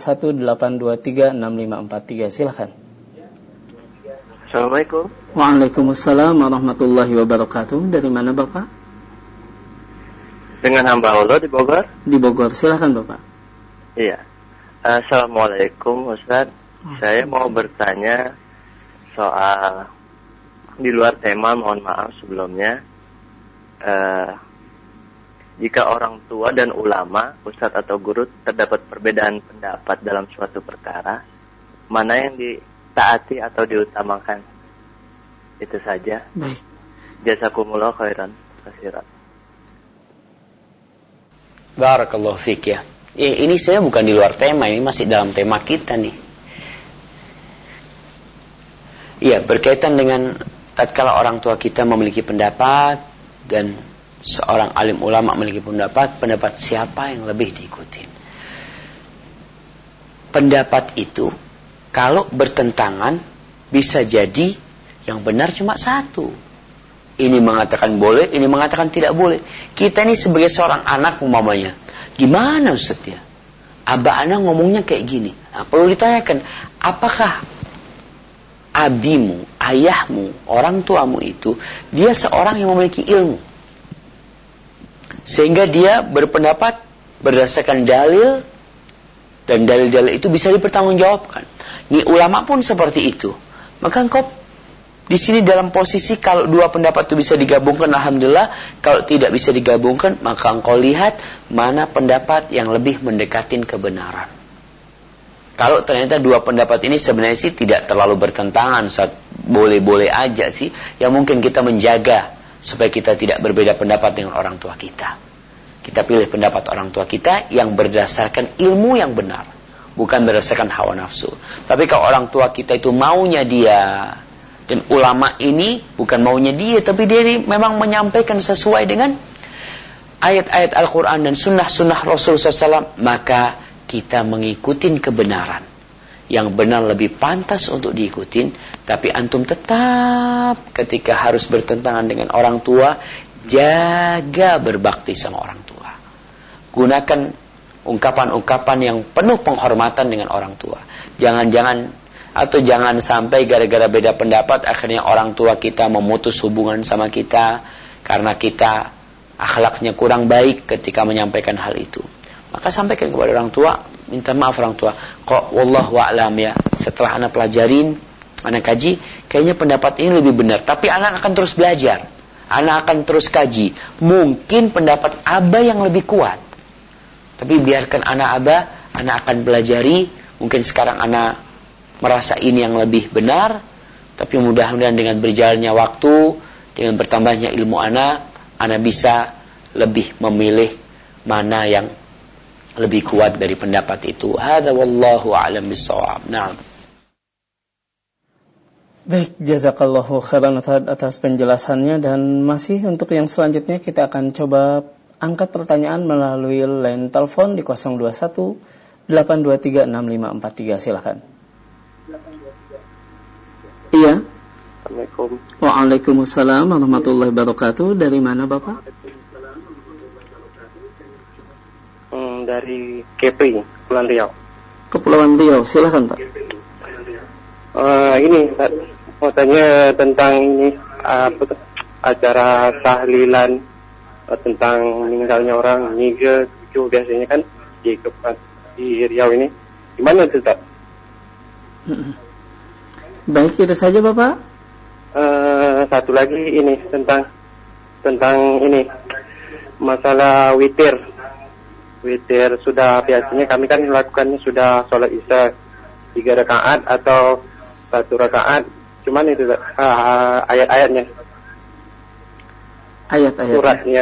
0218236543. Silakan. Assalamualaikum. Waalaikumsalam warahmatullahi wabarakatuh. Dari mana Bapak? Dengan hamba Allah di Bogor. Di Bogor, silakan Bapak. Iya. Assalamualaikum Ustaz. Saya mau bertanya soal, di luar tema, mohon maaf sebelumnya. jika orang tua dan ulama, ustadz atau guru terdapat perbedaan pendapat dalam suatu perkara, mana yang ditaati atau diutamakan? Itu saja. Baik. Jazakumullah khairan katsiran. Barakallahu fiik ya. Ini saya bukan di luar tema, ini masih dalam tema kita nih. Iya, berkaitan dengan tatkala orang tua kita memiliki pendapat dan seorang alim ulama memiliki pendapat siapa yang lebih diikuti? Pendapat itu kalau bertentangan bisa jadi yang benar cuma satu. Ini mengatakan boleh, ini mengatakan tidak boleh. Kita ini sebagai seorang anak umpamanya, gimana Ustaz ya? Abah anak ngomongnya kayak gini. Nah, perlu ditanyakan, apakah abimu, ayahmu, orang tuamu itu dia seorang yang memiliki ilmu? Sehingga dia berpendapat berdasarkan dalil dan dalil-dalil itu bisa dipertanggungjawabkan. Ini ulama pun seperti itu. Maka engkau di sini dalam posisi kalau dua pendapat itu bisa digabungkan, alhamdulillah. Kalau tidak bisa digabungkan, maka engkau lihat mana pendapat yang lebih mendekatin kebenaran. Kalau ternyata dua pendapat ini sebenarnya sih tidak terlalu bertentangan, boleh-boleh aja sih. Yang mungkin kita menjaga supaya kita tidak berbeda pendapat dengan orang tua kita. Kita pilih pendapat orang tua kita yang berdasarkan ilmu yang benar, bukan berdasarkan hawa nafsu. Tapi kalau orang tua kita itu maunya dia, dan ulama ini bukan maunya dia, tapi dia ini memang menyampaikan sesuai dengan ayat-ayat Al-Quran dan sunnah-sunnah Rasul SAW, maka kita mengikuti kebenaran. Yang benar lebih pantas untuk diikutin, tapi antum tetap ketika harus bertentangan dengan orang tua, jaga berbakti sama orang tua. Gunakan ungkapan-ungkapan yang penuh penghormatan dengan orang tua. Jangan sampai gara-gara beda pendapat akhirnya orang tua kita memutus hubungan sama kita karena kita akhlaknya kurang baik ketika menyampaikan hal itu. Maka sampaikan kepada orang tua, minta maaf orang tua, kok wallahu a'lam ya, setelah anak pelajarin, anak kaji, kayaknya pendapat ini lebih benar, tapi anak akan terus belajar, anak akan terus kaji, mungkin pendapat abah yang lebih kuat, tapi biarkan anak akan belajari, mungkin sekarang anak merasa ini yang lebih benar, tapi mudah-mudahan dengan berjalannya waktu, dengan bertambahnya ilmu anak bisa lebih memilih mana yang lebih kuat dari pendapat itu. Hadza wallahu a'lam bissawab. Naam. Baik, jazakallahu khairan atas penjelasannya, dan masih untuk yang selanjutnya kita akan coba angkat pertanyaan melalui line telepon di 021 823 6543. Silakan. Iya. Assalamualaikum. Waalaikumsalam warahmatullahi wabarakatuh. Dari mana Bapak? Dari Kepri, Kepulauan Riau. Kepulauan Riau, silakan Pak. Ini mau tanya tentang ini acara tahlilan tentang meninggalnya orang Niger itu biasanya kan di Riau ini. Gimana itu Pak? Baik, itu saja Bapak. Satu lagi ini tentang ini masalah witir sudah biasanya kami kan melakukannya sudah sholat isya 3 rakaat atau 1 rakaat, cuman itu ayat-ayatnya suratnya.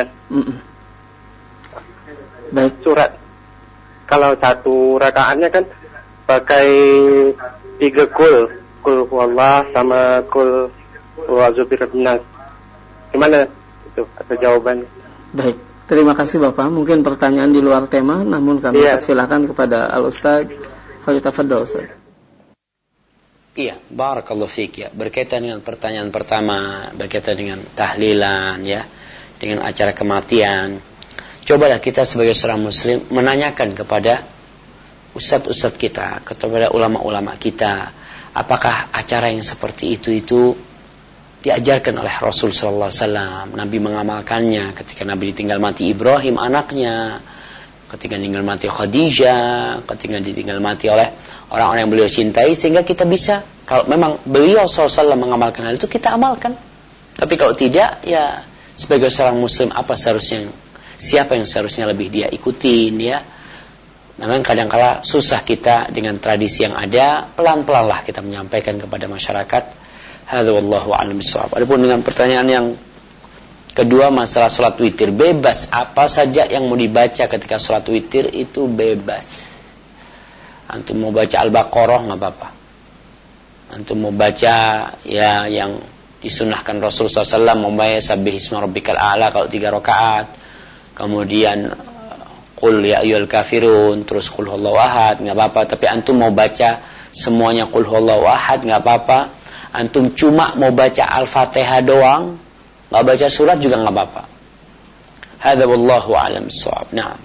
Baik, surat kalau 1 rakaatnya kan pakai 3 kul huwallah sama kul wa'adzubirabnas. Gimana itu atau jawabannya? Baik, terima kasih Bapak. Mungkin pertanyaan di luar tema, namun kami persilakan kepada Al-Ustaz. Falyatafaddal Ustaz. Iya, barakallahu fiik ya. Berkaitan dengan pertanyaan pertama, berkaitan dengan tahlilan ya, dengan acara kematian. Cobalah kita sebagai seorang muslim menanyakan kepada ustadz-ustadz kita, kepada ulama-ulama kita, apakah acara yang seperti itu diajarkan oleh Rasul sallallahu alaihi wasallam. Nabi mengamalkannya ketika Nabi ditinggal mati Ibrahim anaknya, ketika ditinggal mati Khadijah, ketika ditinggal mati oleh orang-orang yang beliau cintai, sehingga kita bisa, kalau memang beliau sallallahu alaihi wasallam mengamalkan hal itu, kita amalkan. Tapi kalau tidak, ya sebagai seorang muslim apa seharusnya siapa yang seharusnya lebih dia ikutin ya. Namun kadang-kala susah kita dengan tradisi yang ada, pelan-pelan lah kita menyampaikan kepada masyarakat. Hadza wallahu a'lam bishawab. Adapun dengan pertanyaan yang kedua masalah salat witir, bebas apa saja yang mau dibaca ketika salat witir itu bebas. Antum mau baca Al-Baqarah enggak apa-apa. Antum mau baca ya yang disunahkan Rasulullah SAW, mau baca Sabbihisma rabbikal a'la kalau 3 rakaat. Kemudian Qul ya ayyuhal kafirun, terus Qul huwallahu ahad, enggak apa-apa. Tapi antum mau baca semuanya Qul huwallahu ahad enggak apa-apa. Antum cuma mau baca Al-Fatihah doang, enggak baca surat juga enggak apa-apa. Hadza wallahu a'lam bishawab. Naam.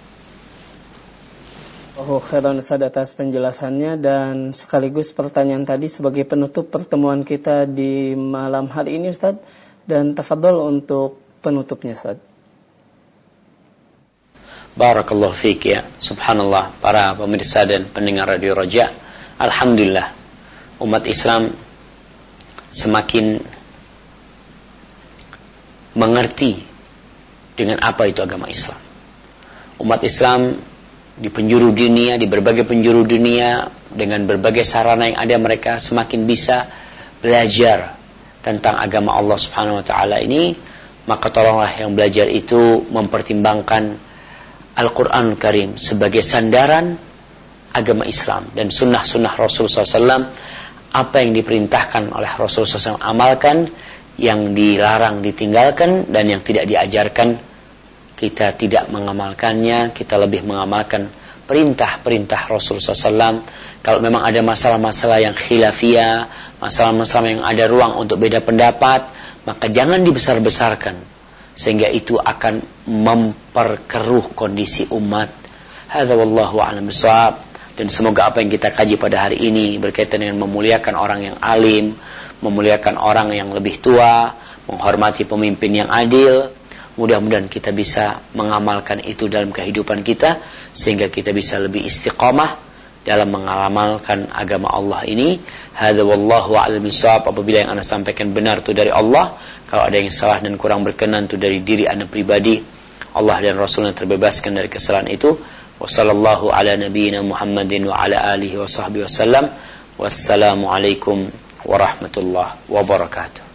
Khairan Ustaz atas penjelasannya, dan sekaligus pertanyaan tadi sebagai penutup pertemuan kita di malam hari ini Ustaz, dan tafadhol untuk penutupnya Ustaz. Barakallahu fiik ya. Subhanallah, para pemirsa dan pendengar Radio Raja, alhamdulillah umat Islam semakin mengerti dengan apa itu agama Islam. Umat Islam di penjuru dunia, di berbagai penjuru dunia, dengan berbagai sarana yang ada, mereka semakin bisa belajar tentang agama Allah Subhanahu wa taala ini. Maka tolonglah yang belajar itu mempertimbangkan Al-Quran Karim sebagai sandaran agama Islam dan sunnah-sunnah Rasulullah SAW. Apa yang diperintahkan oleh Rasulullah SAW amalkan, yang dilarang ditinggalkan, dan yang tidak diajarkan kita tidak mengamalkannya. Kita lebih mengamalkan perintah-perintah Rasulullah SAW. Kalau memang ada masalah-masalah yang khilafiyah, masalah-masalah yang ada ruang untuk beda pendapat, maka jangan dibesar-besarkan, sehingga itu akan memperkeruh kondisi umat. Hadza wallahu a'lam bishawab. Dan semoga apa yang kita kaji pada hari ini berkaitan dengan memuliakan orang yang alim, memuliakan orang yang lebih tua, menghormati pemimpin yang adil, mudah-mudahan kita bisa mengamalkan itu dalam kehidupan kita, sehingga kita bisa lebih istiqamah dalam mengamalkan agama Allah ini. Hadza wallahu a'lam bishawab. Apabila yang Anda sampaikan benar itu dari Allah, kalau ada yang salah dan kurang berkenan itu dari diri Anda pribadi, Allah dan Rasulnya terbebaskan dari kesalahan itu. Wassallallahu ala nabiyyina Muhammadin wa ala alihi wa sahbihi wasallam. Wassalamualaikum warahmatullahi wabarakatuh.